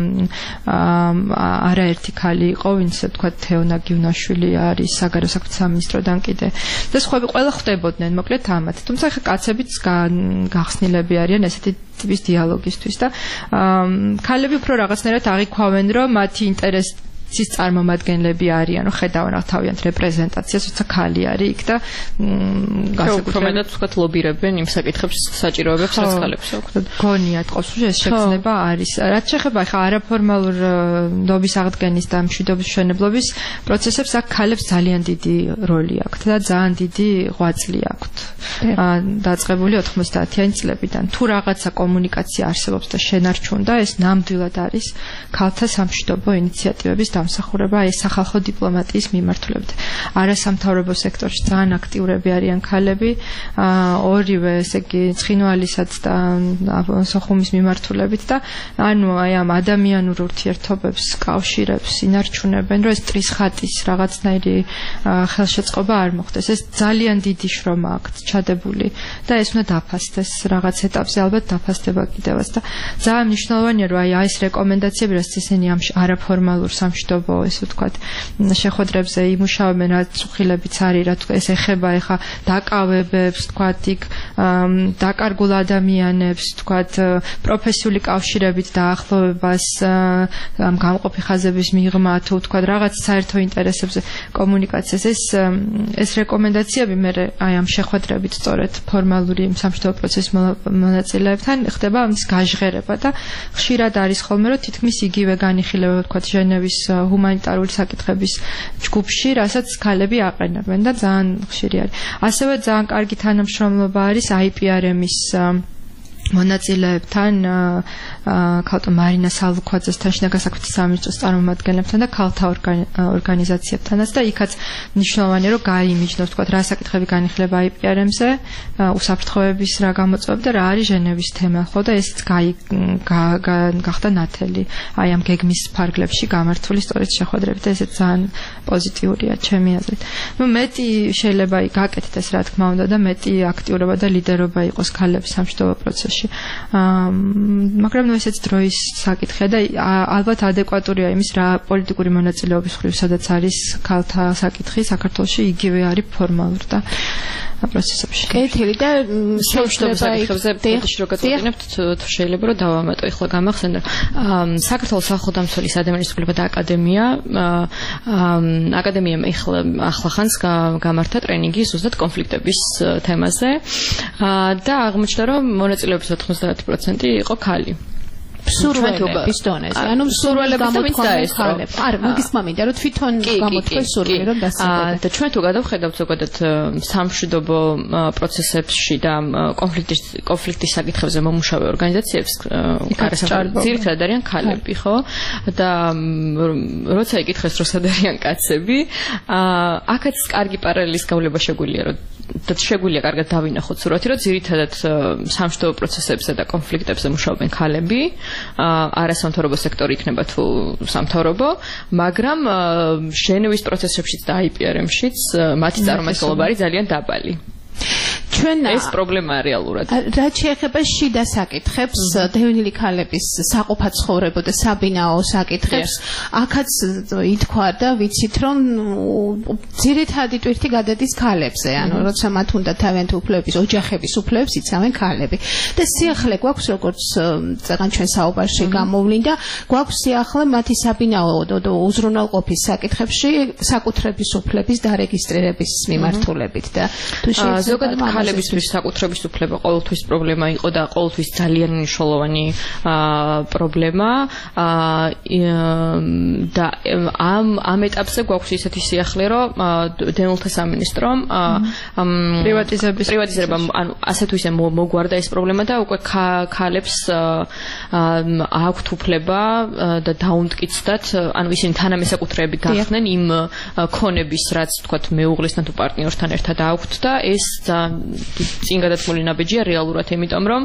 არაერთი ქალი იყო, ვინც თქვათ თეონა გივნაშვილი არის საგარეო საქმეთა სამინისტროდან კიდე და სხვები ყველა ხვდებოდნენ მოკლედ ამათ. თუმცა ხა კაცებიც გახსნილები არიან ესეთი ტიპის დიალოგისთვის და ქალები უფრო რაღაცნაირად აღიქვავენ, რომ მათი ინტერესის წარმომადგენლები არიან, რომ ხედავენ თავიანთ რეპრეზენტაციას, როცა ქალი არის იქ და განსაკუთრებით ვთქვათ ლობირებენ იმ საკითხებს, საჭიროებებს, რაც ქალებს აქვთ. გონიათ ყავს, რომ ეს შეგრძნება არის. რაც შეეხება ხა არაფორმალურ ნდობის აღდგენის და მშვიდობის მშენებლობის პროცესებს, აქ ქალებს ძალიან დიდი როლი აქვთ და ძალიან დიდი ღვაწლი აქვთ. დაწყებული 90-იანი წლებიდან. თუ რაღაცა კომუნიკაცია არსებობს და შენარჩუნდა, ეს ნამდვილად არის ქალთა სამშვიდობო ინიციატივების დამსახურება ეს სახალხო დიპლომატიის მიმართულებით. არასამთავრობო სექტორში ძალიან აქტიურები არიან ქალები, ორივე, ესე იგი, ცხინვალისაც და სოხუმის მიმართულებით და ანუ აი ამ ადამიანურ ურთიერთობებს, კავშირებს ინარჩუნებენ, რომ ეს ტრისხატის რაღაცნაირი ხელშეწყობა არ მოხდეს. ეს ძალიან დიდი შრომა აქვს ჩადებული და ეს უნდა დაფასდეს რაღაც ეტაპზე, ალბათ დაფასდება კიდევაც და ძალიან მნიშვნელოვანია, რომ აი ეს რეკომენდაციები, რაც ისინი ამ არაფორმალურ სამშვიდობო, ესე ვთქვათ, შეხვედრებზე იმუშავებენ, რაც უხილებიც არის, რა თქმა ეს ეხება ეხა დაკავებებს, ვთქვათ, იქ დაკარგულ ადამიანებს, ვთქვათ, პროფესიული კავშირებით დაახლოვებას, ამ გამყოფი ხაზების მიღმა თუ ვთქვათ, რაღაც საერთო ინტერესებზე კომუნიკაციას. ეს რეკომენდაციები მე აი ამ შეხვედრებით სწორედ ფორმალური სამშვიდობო პროცესის მონაწილეებთან ხდება ამის გაჟღერება და ხშირად არის ხოლმე, რომ თითქმის იგივე განიხილება, ვთქვათ, ჟენევის ჰუმანიტარული საკითხების ჯგუფში, რასაც ქალები აყენებენ და ძალიან ხშირი არის. ასევე ძალიან კარგი თანამშრომლობა არის IPRM-ის მონაწილეებთან, ქალბატონ მარინა სალუქვაძესთან, შინაგან საქმეთა სამინისტროს წარმომადგენლებთან და ქალთა ორგანიზაციებთანაც და იქაც მნიშვნელოვანია, რომ გაიმიჯნოს, თქვათ, რა საკითხები განიხილება IPRM-ზე, უსაფრთხოების რა გამოწვევები და რა არის ჟენევის თემა, ხო და ესეც გახდა ნათელი აი ამ გეგმის ფარგლებში გამართული სწორედ შეხვედრებით და ესეც ძალიან პოზიტიურია ჩემი აზრით. ნუ მეტი შეიძლება გაკეთდეს, რა თქმა უნდა და მეტი აქტიურობა და ლიდერობა იყოს ქალების სამშვიდობო პროცესში. მაგრამ ნუ ესეც დროის საკითხია და ალბათ ადეკვატურია იმის რა პოლიტიკური მონაწილეობის მხრივ, სადაც არის ქალთა საკითხი საქართველოში იგივე არის ფორმალურ და პროცესებში. კეთილი და სამშვიდობო საკითხებზე ფოტოში რო გაწყვეტინებთ, თუ შეიძლება რომ დავამატო, ეხლა გამახსენდა. საქართველოს სახელმწიფოს ადამიანის უფლებათა და აკადემიამ ახლახანს გამართა ტრენინგი ზუსტად კონფლიქტების თემაზე და აღმოჩნდა, რომ მონაწილეობის 90% იყო ქალი. სურვილების დონეზე. ანუ სურვილები გამოთქვამენ ქალებს. არა, მაგის მამინდა რომ თვითონ გამოთქვეს სურვილი რომ დასწრებოდნენ. და ჩვენ თუ გადავხედავთ ზოგადად სამშვიდობო პროცესებში და კონფლიქტის საკითხებზე მომუშავე ორგანიზაციებს, ძირითადად არიან ქალები, ხო? და როცა იკითხეს რომ სად არიან კაცები, აქაც კარგი პარალელის გავლება შეგვიძლია, რომ შეგვიძლია კარგად დავინახოთ სურათი, რომ ძირითადად სამშვიდობო პროცესებზე და კონფლიქტებზე მუშაობენ ქალები. არასამთავრობო სექტორი იქნება თუ სამთავრობო, მაგრამ ჟენევის პროცესებშიც და IPRM-შიც მათი წარმომადგენლობა არის ძალიან დაბალი. ეს პრობლემაა რეალურად. რაც შეეხება შიდა საკითხებს, დევნილი ქალების საყოფაცხოვრებო და საბინაო საკითხებს, აქაც ითქვა და ვიცით, რომ ძირითადი ტვირთი გადადის ქალებზე, ანუ როცა მათ უნდა თავიანთი უფლებების, ოჯახების უფლებებს იცავენ ქალები. და სიახლე გვაქვს, როგორც წეგან ჩვენ საუბარში გამოვლინდა, გვაქვს სიახლე მათი საბინაო და უზრუნველყოფის საკითხებში საკუთრების უფლების დარეგისტრირების მიმართულებით და თუ ზოგადად ქალებისთვის საკუთრების უფლება ყოველთვის პრობლემა იყო და ყოველთვის ძალიან მნიშვნელოვანი პრობლემა და ამ ეტაპზე გვაქვს ისეთი სიახლე, რომ დევნილთა სამინისტრომ პრივატიზება ანუ ასე თუ ისე მოგვარდა ეს პრობლემა და უკვე ქალებს აქვთ უფლება და დაუმტკიცდათ, ანუ ისინი თანამესაკუთრეები გახდნენ იმ ქონების, რაც თქვათ მეუღლესთან თუ პარტნიორთან ერთად აქვთ და ეს წინ გადათმული ნაბიჯია რეალურად, იმიტომ რომ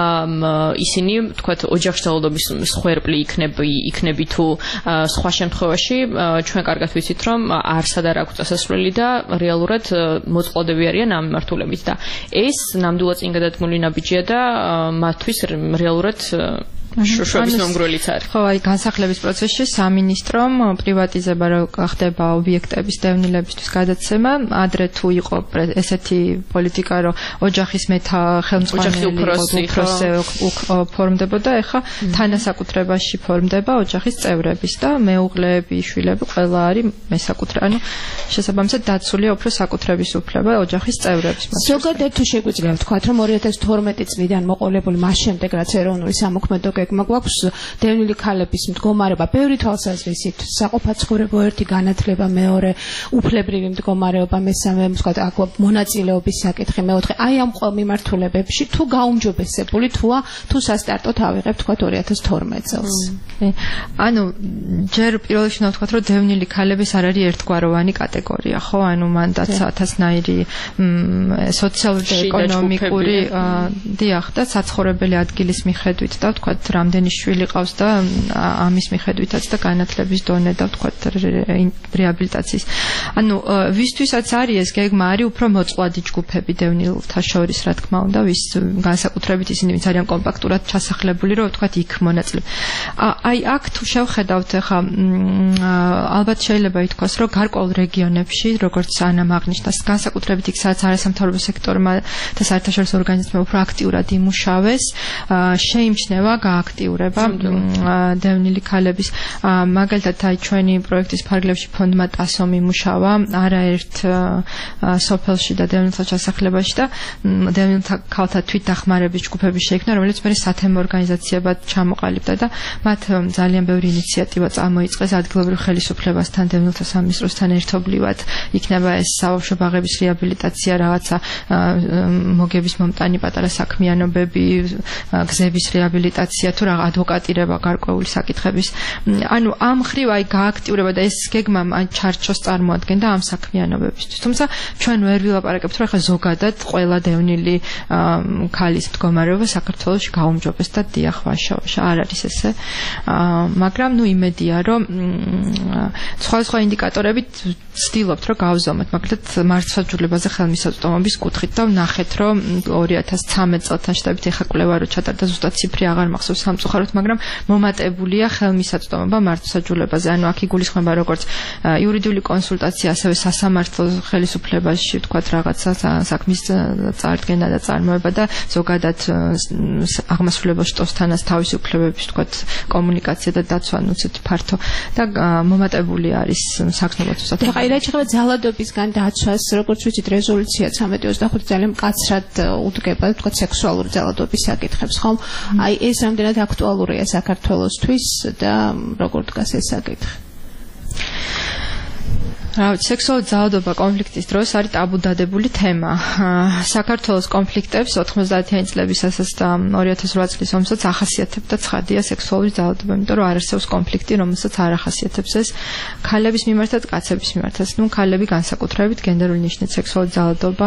ისინი თქვათ ოჯახში ძალადობის მსხვერპლი იქნები თუ სხვა შემთხვევაში ჩვენ კარგად ვიცით, რომ არსად არ აქვს წასასვლელი და რეალურად მოწყვლადები არიან ამ მიმართულებით და ეს ნამდვილად წინ გადათმული ნაბიჯია და მათთვის რეალურად შუშობის მომგვრელიც არის. ხო, აი განსახლების პროცესში სამინისტრომ პრივატიზება რო ხდება ობიექტების დევნილებისთვის გადაცემა, ადრე თუ იყო ესეთი პოლიტიკა, რომ ოჯახის ხელმძღვანელი უფროსი ფორმდებოდა, ეხლა თანასაკუთრებაში ფორმდება ოჯახის წევრების და მეუღლეები, შვილები ყველა არის მესაკუთრე. ანუ შესაბამისად დაცულია უფრო საკუთრების უფლება ოჯახის წევრების. ზოგადად თუ შეგვიძლია ვთქვათ, რომ 2012 წლიდან მოყოლებული მას შემდეგ, რაც ეროვნული სამოქმედო გეგმა გვაქვს, დევნილი ქალების მდგომარეობა ბევრი თვალსაზრისით, საყოფაცხოვრებო ერთი განათლება, მეორე უფლებრივი მდგომარეობა, მესამე ვთქვათ, აქ მონაწილეობის საკითხი, მეოთხე, აი ამ ყოველ მიმართულებებში თუ გაუმჯობესებული თუ სასტარტოდ ავიღებ ვთქვათ 2012 წელს. ანუ ჯერ პირველ რიგში ვთქვათ, რომ დევნილი ქალების არ არის ერთგვაროვანი კატეგორია, ხო? ანუ მანდაც ათასნაირი სოციალური და ეკონომიკური დიახ და საცხოვრებელი ადგილის მიხედვით და ვთქვათ რამდენი შვილი ყავს და ამის მიხედვითაც და განათლების დონე და ვთქვათ რეაბილიტაციის. ანუ ვისთვისაც არის ეს გეგმა, არის უფრო მოწყვლადი ჯგუფები დევნილთა შორის, რა თქმა უნდა, ვის განსაკუთრებით ისინი ვინც არიან კომპაქტურად ჩასახლებული, რომ ვთქვათ იქ მონაწილე. აი აქ თუ შევხედავთ ახლა ალბათ შეიძლება ითქვას, რომ გარკვეულ რეგიონებში, როგორც ანამ აღნიშნა, განსაკუთრებით იქ სადაც არასამთავრობო სექტორმა და საერთაშორისო ორგანიზმებმა უფრო აქტიურად იმუშავეს, შეიმჩნევა გააქტიურება დევნილი ქალების. მაგალითად, აი ჩვენი პროექტის ფარგლებში ფონდმა ტასომ იმუშავა არაერთ სოფელში და დევნილთა ჩასახლებაში და დევნილთა ქალთა თვითდახმარების ჯგუფები შეიქმნა, რომელიც მე სათემო ორგანიზაციებად ჩამოყალიბდა და მათ ძალიან ბევრი ინიციატივა წამოიწყეს ადგილობრივ ხელისუფლებასთან, დევნილთა სამინისტროსთან ერთობლივად. იქნება ეს საბავშვო ბაღების რეაბილიტაცია, რაღაცა მოგების მომტანი პატარა საქმიანობები, გზების რეაბილიტაცია თუ რა ადვოკატირება გარკვეული საკითხების. ანუ ამ ხრივ აი გააქტიურება და ეს გეგმა ჩარჩოს წარმოადგენდა ამ საქმიანობებისთვის. თუმცა ჩვენ ვერ ვილაპარაკებთ, რომ ახლა ზოგადად ყველა დევნილი ქალის მდგომარეობა საქართველოში გაუმჯობესდა დიახ ვაშაობაში. არ არის ესე. მაგრამ ნუ იმედია, რომ სხვა ინდიკატორებით ვცდილობთ, რომ გავზომოთ, მაგალითად მართლმსაჯულებაზე ხელმისაწვდომობის კუთხით და ვნახეთ, რომ 2013 წელთან შედარებით ეხა კვლევა რო ჩატარდა, ზუსტად ციფრი აღარ მახსოვს სამწუხაროდ, მაგრამ მომატებულია ხელმისაწვდომობა მართლმსაჯულებაზე. ანუ აქ იგულისხმება როგორც იურიდიული კონსულტაცია, ასევე სასამართლო ხელისუფლებაში, ვთქვათ, რაღაცა საქმის წარდგენა და წარმოება და ზოგადად აღმასრულებელ შტოსთანაც თავისი უფლებების, ვთქვათ, კომუნიკაცია და დაცვა, ნუ ცოტა ფართო და მომატებული არის საქმეობრივ და აი რაც შეეხება ძალადობისგან დაცვას, როგორც ვიცით, რეზოლუცია 1325 ძალიან მკაცრად უდგება, ვთქვათ, სექსუალური ძალადობის საკითხებს, ხომ? აი ეს რამდენად აქტუალურია საქართველოსთვის და როგორ დგას ეს საკითხი? სექსუალური ძალადობა კონფლიქტის დროს არის ტაბუდადებული თემა. საქართველოს კონფლიქტებს 90-იანი წლებისასაც და 2008 წლის ომსაც ახასიათებდა ცხადია სექსუალური ძალადობა, იმიტომ რომ არ არსებობს კონფლიქტი, რომელსაც არ ახასიათებს ეს ქალების მიმართაც, კაცების მიმართაც. ნუ ქალები განსაკუთრებით გენდერული ნიშნით სექსუალური ძალადობა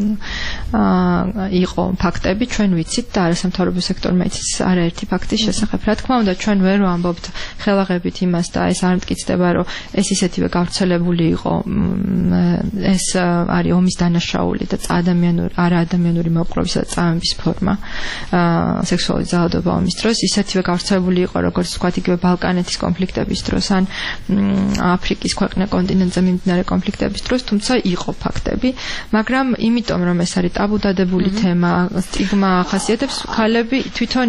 იყო ფაქტები, ჩვენ ვიცით და არასამთავრობო სექტორმა იცის არაერთი ფაქტის შესახებ. რა თქმა უნდა, ჩვენ ვერ ვამბობთ ხელაღებით იმას და ეს არ მტკიცდება, რომ ეს ისეთივე გავრცელებული იყო ეს არის ომის დანაშაული და არაადამიანური მოპყრობისა და წამების ფორმა სექსუალური ძალადობა ომის დროს ისეთივე გავრცელებული იყო როგორც ვთქვათ იგივე ბალკანეთის კონფლიქტების დროს ან აფრიკის ქვეყნა კონტინენტზე მიმდინარე კონფლიქტების დროს თუმცა იყო ფაქტები მაგრამ იმიტომ რომ ეს არის ტაბუდადებული თემა სტიგმა ახასიათებს ქალები თვითონ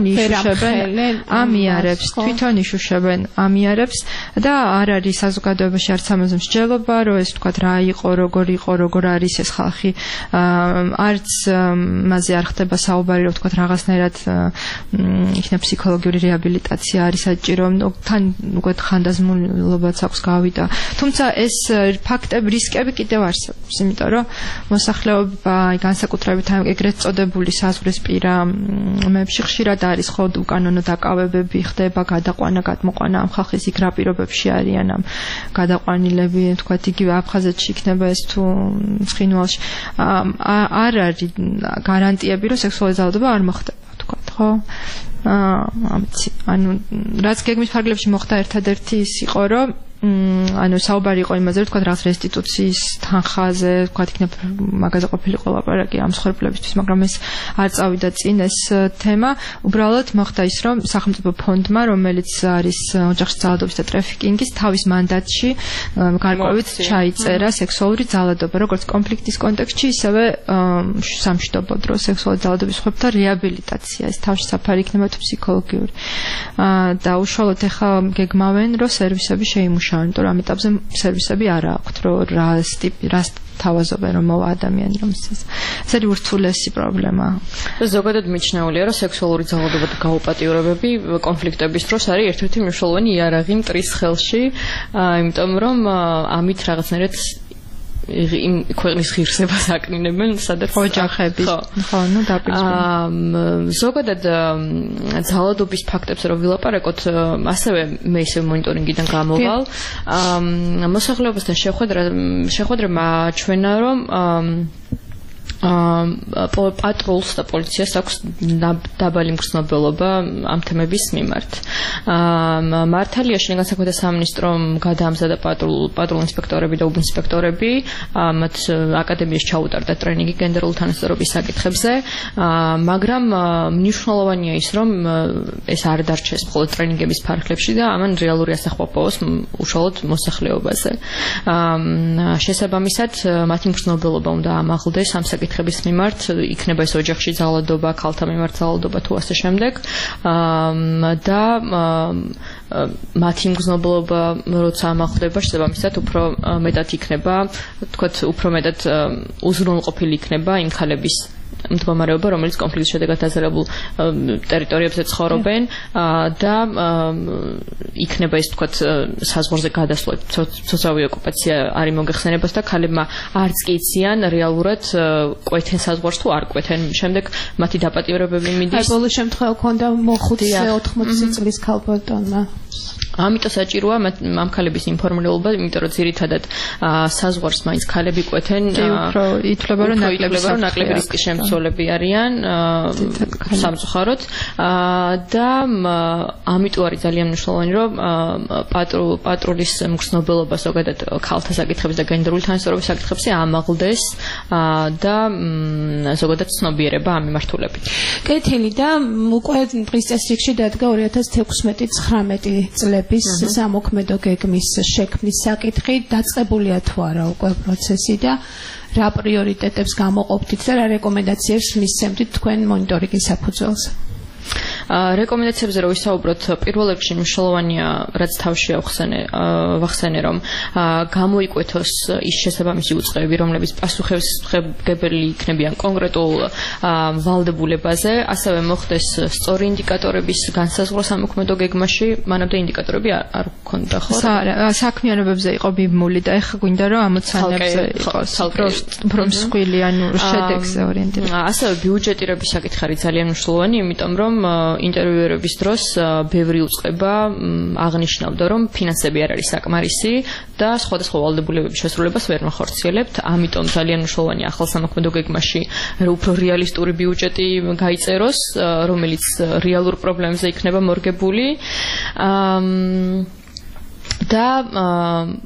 იშუშებენ ამიარებს და არ არის საზოგადოებაში არც ამაზე მსჯელობა რომ ეს ვთქვათ რა იყო როგორ არის ეს ხალხი არც მასზე არ ხდება საუბარი რომ ვთქვათ რაღაცნაირად იქნება ფსიქოლოგიური რეაბილიტაცია არის საჭირო თან უკვე ხანდაზმულობაც აქვს გავიდა თუმცა ეს ფაქტები რისკები კიდევ არსებობს იმიტომ რომ მოსახლეობა განსაკუთრებით ეგრეთ წოდებული საზღვრისპირამებში ხშირად არის ხო უკანონო დაკავებები ხდება გადაყვანა გადმოყვანა ამ ხალხის იქ რა პირობებში არიან ამ გადაყვანილები თქვათ იგივე აფხაზეთში იქნება ეს თუ ცხინვალში არ არის გარანტიები რომ სექსუალური ძალადობა არ მოხდება თქვათ ხო ანუ რაც გეგმის ფარგლებში მოხდა ერთადერთი ის იყო რომ ანუ საუბარი იყო იმაზე რომ თქვათ რაღაც რესტიტუციის თანხაზე თქვათ იქნებ მაგაზე ყოფილიყო ლაპარაკი ამ მსხვერპლებისთვის მაგრამ ეს არ წავიდა წინ ეს თემა უბრალოდ მოხდა ის რომ სახელმწიფო ფონდმა რომელიც არის ოჯახში ძალადობის და ტრაფიკინგის თავის მანდატში გარკვევით ჩაიწერა სექსუალური ძალადობა როგორც კონფლიქტის კონტექსტში ისევე სამშვიდობო დროს სექსუალური ძალადობის მსხვერპლთა რეაბილიტაცია ეს თავში საფარი იქნება თუ ფსიქოლოგიური და უშუალოდ ეხა გეგმავენ რომ სერვისები შეიმუშავონ იმიტომ რომ ამ ეტაპზე სერვისები არ აქვთ რომ რას თავაზობენ რომ მოვა ადამიანი რომ ეს არის ურთულესი პრობლემა. ზოგადად მიჩნეულია რომ სექსუალური ძალადობა და გაუპატიურებები კონფლიქტების დროს არის ერთ-ერთი მნიშვნელოვანი იარაღი მტრის ხელში, იმიტომ რომ ამით რაღაცნაირად იმ ქვეყნის ღირსებას აკნინებენ, სადაც ოჯახები. ხო, ნუ დაპირისპირებული. ზოგადად ძალადობის ფაქტებზე რომ ვილაპარაკოთ, ასევე მე ისევ მონიტორინგიდან გამოვალ. მოსახლეობასთან შეხვედრა აჩვენა, რომ პატრულს და პოლიციას აქვს დაბალი მგრძნობელობა ამ თემების მიმართ. მართალია შინაგან საქმეთა სამინისტრომ გადაამზადა პატრულ ინსპექტორები და უბინსპექტორები, მათ აკადემიაში ჩაუტარდა ტრენინგი გენდერული თანასწორობის საკითხებზე, მაგრამ მნიშვნელოვანია ის, რომ ეს არ დარჩეს მხოლოდ ტრენინგების ფარგლებში და ამან რეალური ასახვა პოვოს უშუალოდ მოსახლეობაზე. შესაბამისად, მათი მგრძნობელობა უნდა ამაღლდეს ამ საკითხების მიმართ, იქნება ეს ოჯახში ძალადობა, ქალთა მიმართ ძალადობა თუ ასე შემდეგ და მათი მგრძნობელობა როცა ამაღლდება, შესაბამისად უფრო მეტად იქნება, თქვათ, უფრო მეტად უზრუნველყოფილი იქნება იმ ქალების მდგომარეობა, რომელიც კონფლიქტის შედეგად დაზარალებულ ტერიტორიებზე ცხოვრობენ და იქნება ის თქვათ საზღვარზე გადასვლა, სოციალური ოკუპაცია არის მოგეხსენებას და ქალებმა არც კი იციან რეალურად კვეთენ საზღვარს თუ არ კვეთენ. შემდეგ მათი დაპატიმრებები მიდის. აი ბოლოს შემთხვევა ქონდა მოხუცზე 80 წლის ქალბატონმა. ამიტომ საჭიროა ამ ქალების ინფორმირება, იმიტომ რომ ძირითადად საზღვარს მაინც ქალები კვეთენ. უფრო ითვლება რომ ნაკლები რისკის შემცველები არიან სამწუხაროდ და ამიტომ არის ძალიან მნიშვნელოვანი რომ პატრულის მგრძნობელობა ზოგადად ქალთა საკითხებზე და გენდერული თანასწორობის საკითხებზე ამაღლდეს და ზოგადად ცნობიერება ამ მიმართულებით. კეთილი და უკვე დღის წესრიგში დადგა 2016-19 წლების სამოქმედო გეგმის შექმნის საკითხი, დაწყებულია თუ არა უკვე პროცესი და რა პრიორიტეტებს გამოყოფთ და რა რეკომენდაციებს მისცემთ თქვენ მონიტორინგის საფუძველზე? რეკომენდაციებზე რო ვისაუბროთ, პირველ რიგში მნიშვნელოვანია, რაც თავში ვახსენე, რომ გამოიკვეთოს ის შესაბამისი უწყებები, რომლებიც პასუხისმგებელი იქნებიან კონკრეტულ ვალდებულებაზე, ასევე მოხდეს სწორი ინდიკატორების განსაზღვრა სამოქმედო გეგმაში, მანამდე ინდიკატორები არ გქონდა, ხო? საქმიანობებზე იყო ბიბმული და ეხლა გვინდა რომ ამოცანებზე იყოს უფრო მსხვილი, ანუ შედეგზე ორიენტირებული. ასევე ბიუჯეტირების საკითხი არის ძალიან მნიშვნელოვანი, იმიტომ რომ ინტერვიუერების დროს ბევრი უწყება აღნიშნავდა, რომ ფინანსები არ არის საკმარისი და სხვადასხვა ვალდებულებების შესრულებას ვერ მოხორციელებთ. ამიტომ ძალიან მნიშვნელოვანია ახალ სამოქმედო გეგმაში უფრო რეალისტური ბიუჯეტი გაიწეროს, რომელიც რეალურ პრობლემებზე იქნება მორგებული და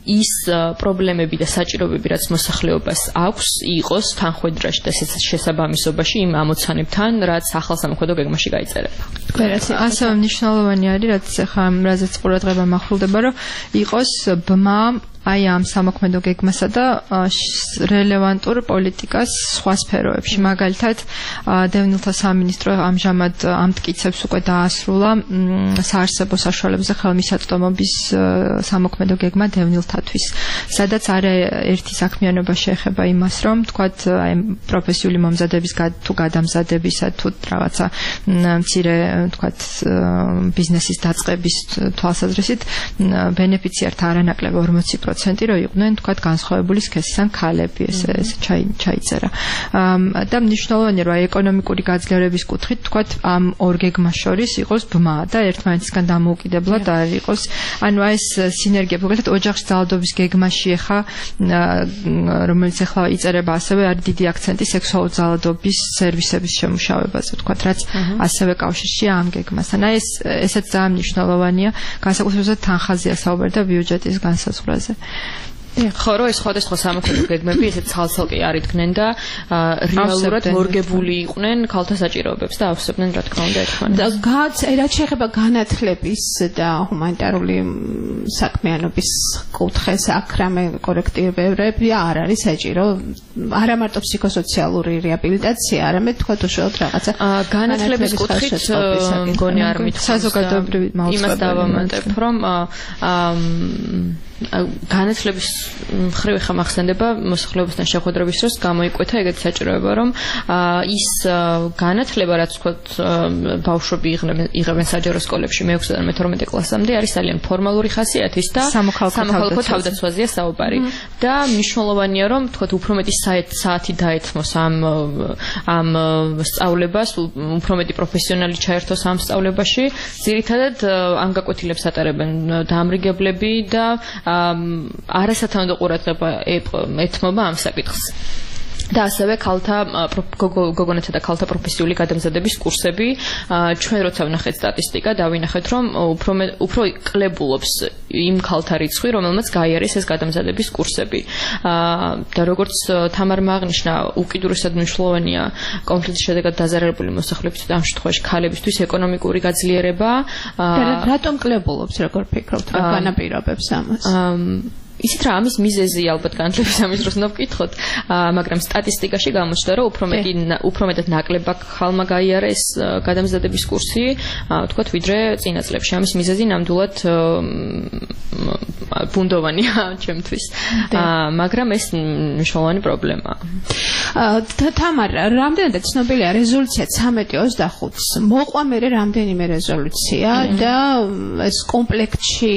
ის პრობლემები და საჭიროებები, რაც მოსახლეობას აქვს, იყოს თანხვედრაში და შესაბამისობაში იმ ამოცანებთან, რაც ახალ სამოქმედო გეგმაში გაიწერება. ასე მნიშვნელოვანი არის, რაც ახლა რაზეც ყურადღება მახვილდება, რომ იყოს ბმა აი ამ სამოქმედო გეგმასა და რელევანტურ პოლიტიკას სხვა სფეროებში. მაგალითად, დევნილთა სამინისტრო ამჟამად ამტკიცებს უკვე დაასრულა საარსებო საშუალებებზე ხელმისაწვდომობის სამოქმედო გეგმა დევნილთათვის, სადაც არაერთი საქმიანობა შეეხება იმას, რომ თქვათ აი პროფესიული მომზადების თუ გადამზადებისა თუ რაღაცა მცირე თქვათ ბიზნესის დაწყების თვალსაზრისით ბენეფიციართა არანაკლები 40% რო იყვნენ თქვათ განსხვავებული სქესისგან ქალები, ეს ჩაიწერა. და მნიშვნელოვანია რომ ეკონომიკური გაძლიერების კუთხით თქვათ ამ ორ გეგმას შორის იყოს ბმა და ერთმანეთისგან დამოუკიდებლად არ იყოს. ანუ ეს სინერგია, მაგალითად ოჯახში ძალადობის გეგმაში ახლა რომელიც ახლა იწერება ასევე არის დიდი აქცენტი სექსუალური ძალადობის სერვისების შემუშავებაზე, თქვათ, რაც ასევე კავშირშია ამ გეგმასთან. აი ესეც ძალიან მნიშვნელოვანია, განსაკუთრებით თანხაზია საუბარი და ბიუჯეტის განსაზღვრაზე. ხო, რომ ეს სხვადასხვა სამოქმედო გეგმები ესეც ცალ-ცალკე არ იდგნენ და რეალურად მორგებული იყვნენ ქალთა საჭიროებებს და ავსებდნენ, რა თქმა უნდა, ერთმანეთს. რაც შეეხება განათლების და ჰუმანიტარული საქმიანობის კუთხეს, აქ რამე კორექტივები არ არის საჭირო, არა მარტო ფსიქოსოციალური რეაბილიტაცია, არამედ თქვა უშუალოდ რაღაცა განათლების კუთხით მგონი არ მithქვას საზოგადოებრივი მაუწყებელი. იმას დავამატებ, რომ განათლების მხრივ ხა მახსენდება მოსახლეობასთან შეხვედრების დროს გამოიკვეთა ეგეთი საჭიროება, რომ ის განათლება, რაც ვთქვათ, ბავშვები იღებენ საჯარო სკოლებში მე-6 და მე-12 კლასამდე, არის ძალიან ფორმალური ხასიათის და სამოქალაქო თავდაცვაზეა საუბარი. და მნიშვნელოვანია, რომ ვთქვათ, უფრო მეტი საათი დაეთმოს ამ სწავლებას, უფრო მეტი პროფესიონალი ჩაერთოს ამ სწავლებაში. ძირითადად ამ გაკვეთილებს ატარებენ დაამრიგებლები და არასათანადო ყურადღება ეთმობა ამ საკითხს. და ასევე ქალთა გოგონათა და ქალთა პროფესიული გადამზადების კურსები, ჩვენ როცა ვნახეთ სტატისტიკა, დავინახეთ, რომ უფრო კლებულობს იმ ქალთა რიცხვი, რომელმაც გაიარეს ეს გადამზადების კურსები. და როგორც თამარმა აღნიშნა, უკიდურესად მნიშვნელოვანია კონფლიქტის შედეგად დაზარალებული მოსახლეობის და ამ შემთხვევაში ქალებისთვის ეკონომიკური გაძლიერება. და რატომ კლებულობს, როგორ ფიქრობთ, რა განაპირობებს ამას? ისიც რა ამის მიზეზი ალბათ განათლების ამის დროს უნდა ვკითხოთ, მაგრამ სტატისტიკაში გამოჩნდა, რომ უფრო მეტად ნაკლებად ხალმა გაიარა ეს გადამზადების კურსი, ვთქვათ, ვიდრე წინა წლებში. ამის მიზეზი ნამდვილად ბუნდოვანია ჩემთვის. მაგრამ ეს მნიშვნელოვანი პრობლემაა. თამარ, რამდენადაც ცნობილია რეზოლუცია 1325-ს, მოყვა მერე რამდენიმე რეზოლუცია და ეს კომპლექტში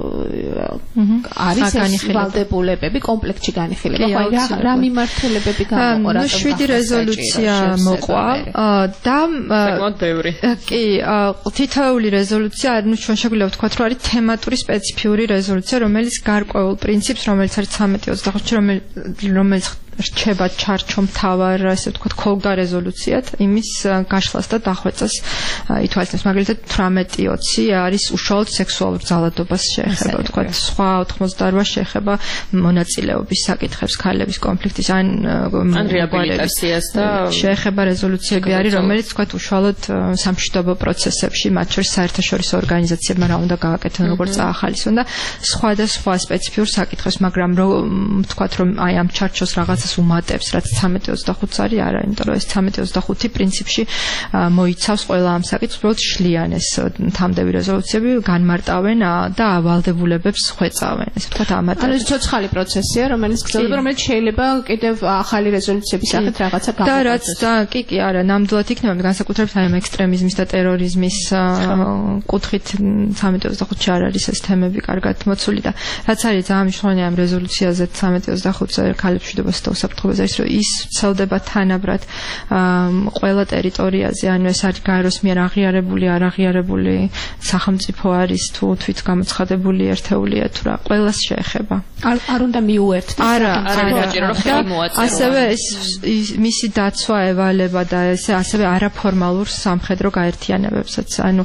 არის ვალდებულებები, კომპლექტში განიხილება. ხო, რა მიმართულებები გამოყო, რატომ 7 რეზოლუცია მოყვა და საკმაოდ ბევრი. კი, თითოეული რეზოლუცია, ანუ ჩვენ შეგვიძლია ვთქვათ, რომ არის თემატური სპეციფიური რეზოლუცია, რომელიც გარკვეულ პრინციპს, რომელიც არის 1325-ში, რომელიც რჩება ჩარჩო მთავარ, ასე ვთქვათ, ქოლგა რეზოლუციად, იმის გაშლას და დახვეწას ითვალისწინებს. მაგალითად 1820 არის უშუალოდ სექსუალურ ძალადობას შეეხება, ვთქვათ, სხვა 88 შეეხება მონაწილეობის საკითხებს, ქალების კონფლიქტის ან რეაბილიტაციას და შეეხება რეზოლუციები არის, რომელიც ვთქვათ, უშუალოდ სამშვიდობო პროცესებში, მათ შორის საერთაშორისო ორგანიზაციებმა რა უნდა გააკეთონ, როგორც წაახალისონ და სხვა სპეციფიურ საკითხებს, მაგრამ ვთქვათ, რომ აი ამ ჩარჩოს რაღაც უმატებს, რაც 1325 არის, არა, იმიტომ რომ ეს 1325 პრინციპში მოიცავს ყველა ამ საკითხს, უბრალოდ შლიან ეს თამდევი რეზოლუციები, განმარტავენ და ვალდებულებებს ხვეწავენ. ესე ვთქვათ, ამატა. ანუ ეს ცოცხალი პროცესია, რომელიც გრძელდება, რომელიც შეიძლება კიდევ ახალი რეზოლუციების სახით რაღაცა გამოყენოს. და რაც კი, არა, ნამდვილად იქნება, განსაკუთრებით აი ამ ექსტრემიზმის და ტერორიზმის კუთხით 1325-ში არ არის ეს თემები კარგად მოცული და რაც არის ძალიან მნიშვნელოვანი ამ რეზოლუციაზე 1325-ზე ქალებს მშვიდობასა და უსაფრთხოებას არის, რომ ის ვრცელდება თანაბრად ყველა ტერიტორიაზე, ანუ ეს არის გაეროს მიერ აღიარებული, არ აღიარებული სახელმწიფო არის თუ თვით გამოცხადებული ერთეულია თუ რა, ყველას შეეხება. არ უნდა მიუერთდეს. არა, საჭირო რომ ხელი მოაწერო. ასევე მისი დაცვა ევალება და ასევე არაფორმალურ სამხედრო გაერთიანებებსაც. ანუ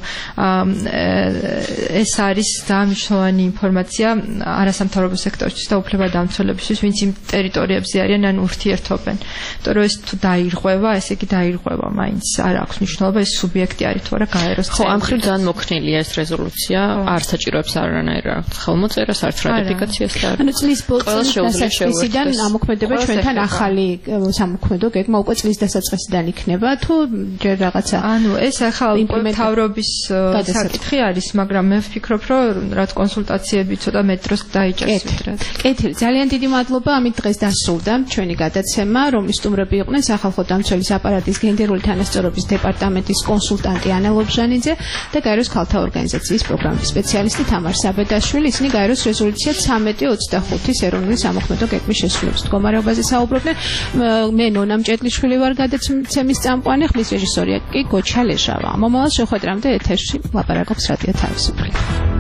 ეს არის დამმნიშვნელოვანი ინფორმაცია არასამთავრობო სექტორისთვის და უფლებადამცველებისთვის, ვინც იმ ტერიტორიებზე არიან ან ურთიერთობენ. იმიტომ რომ ეს თუ დაირღვევა, ესე იგი დაირღვევა, მაინც არ აქვს მნიშვნელობა ეს სუბიექტი არის თუ არა გაეროს წევრი. ხო, ამ მხრივ ძალიან მოქნილია ეს რეზოლუცია, არ საჭიროებს არანაირ ხელმოწერას, არც რატიფიკაციას და ანუ წლის დასაწყისიდან ამოქმედება ჩვენთან ახალი სამოქმედო გეგმა უკვე წლის დასაწყისიდან იქნება თუ ჯერ რაღაცა. ანუ ეს ახლა მთავრობის საკითხი არის, მაგრამ მე ვფიქრობ, რომ რაც კონსულტაციები ცოტა მეტ დროს დაიჭერს ვიდრე. კეთილი, ძალიან დიდი მადლობა, ამით დღეს დასრულდა ჩვენი გადაცემა, რომლის სტუმრები იყვნენ სახალხო დამცველის აპარატის გენდერული თანასწორობის დეპარტამენტის კონსულტანტი ანა ლობჟანიძე და გაეროს ქალთა ორგანიზაციის პროგრამის სპეციალისტი თამარ საბედაშვილი. ისინი გაეროს რეზოლუცია 1325-ის ეროვნული სამოქმედო გეგმის შესრულების მდგომარეობაზე საუბრობდნენ. მე ნონა მჭედლიშვილი ვარ გადაცემის წამყვანი, ხმის რეჟისორია კი გოჩა ლეჟავა. მომავალ შეხვედრამდე ეთერში ლაპარაკობს რადიო თავისუფლება.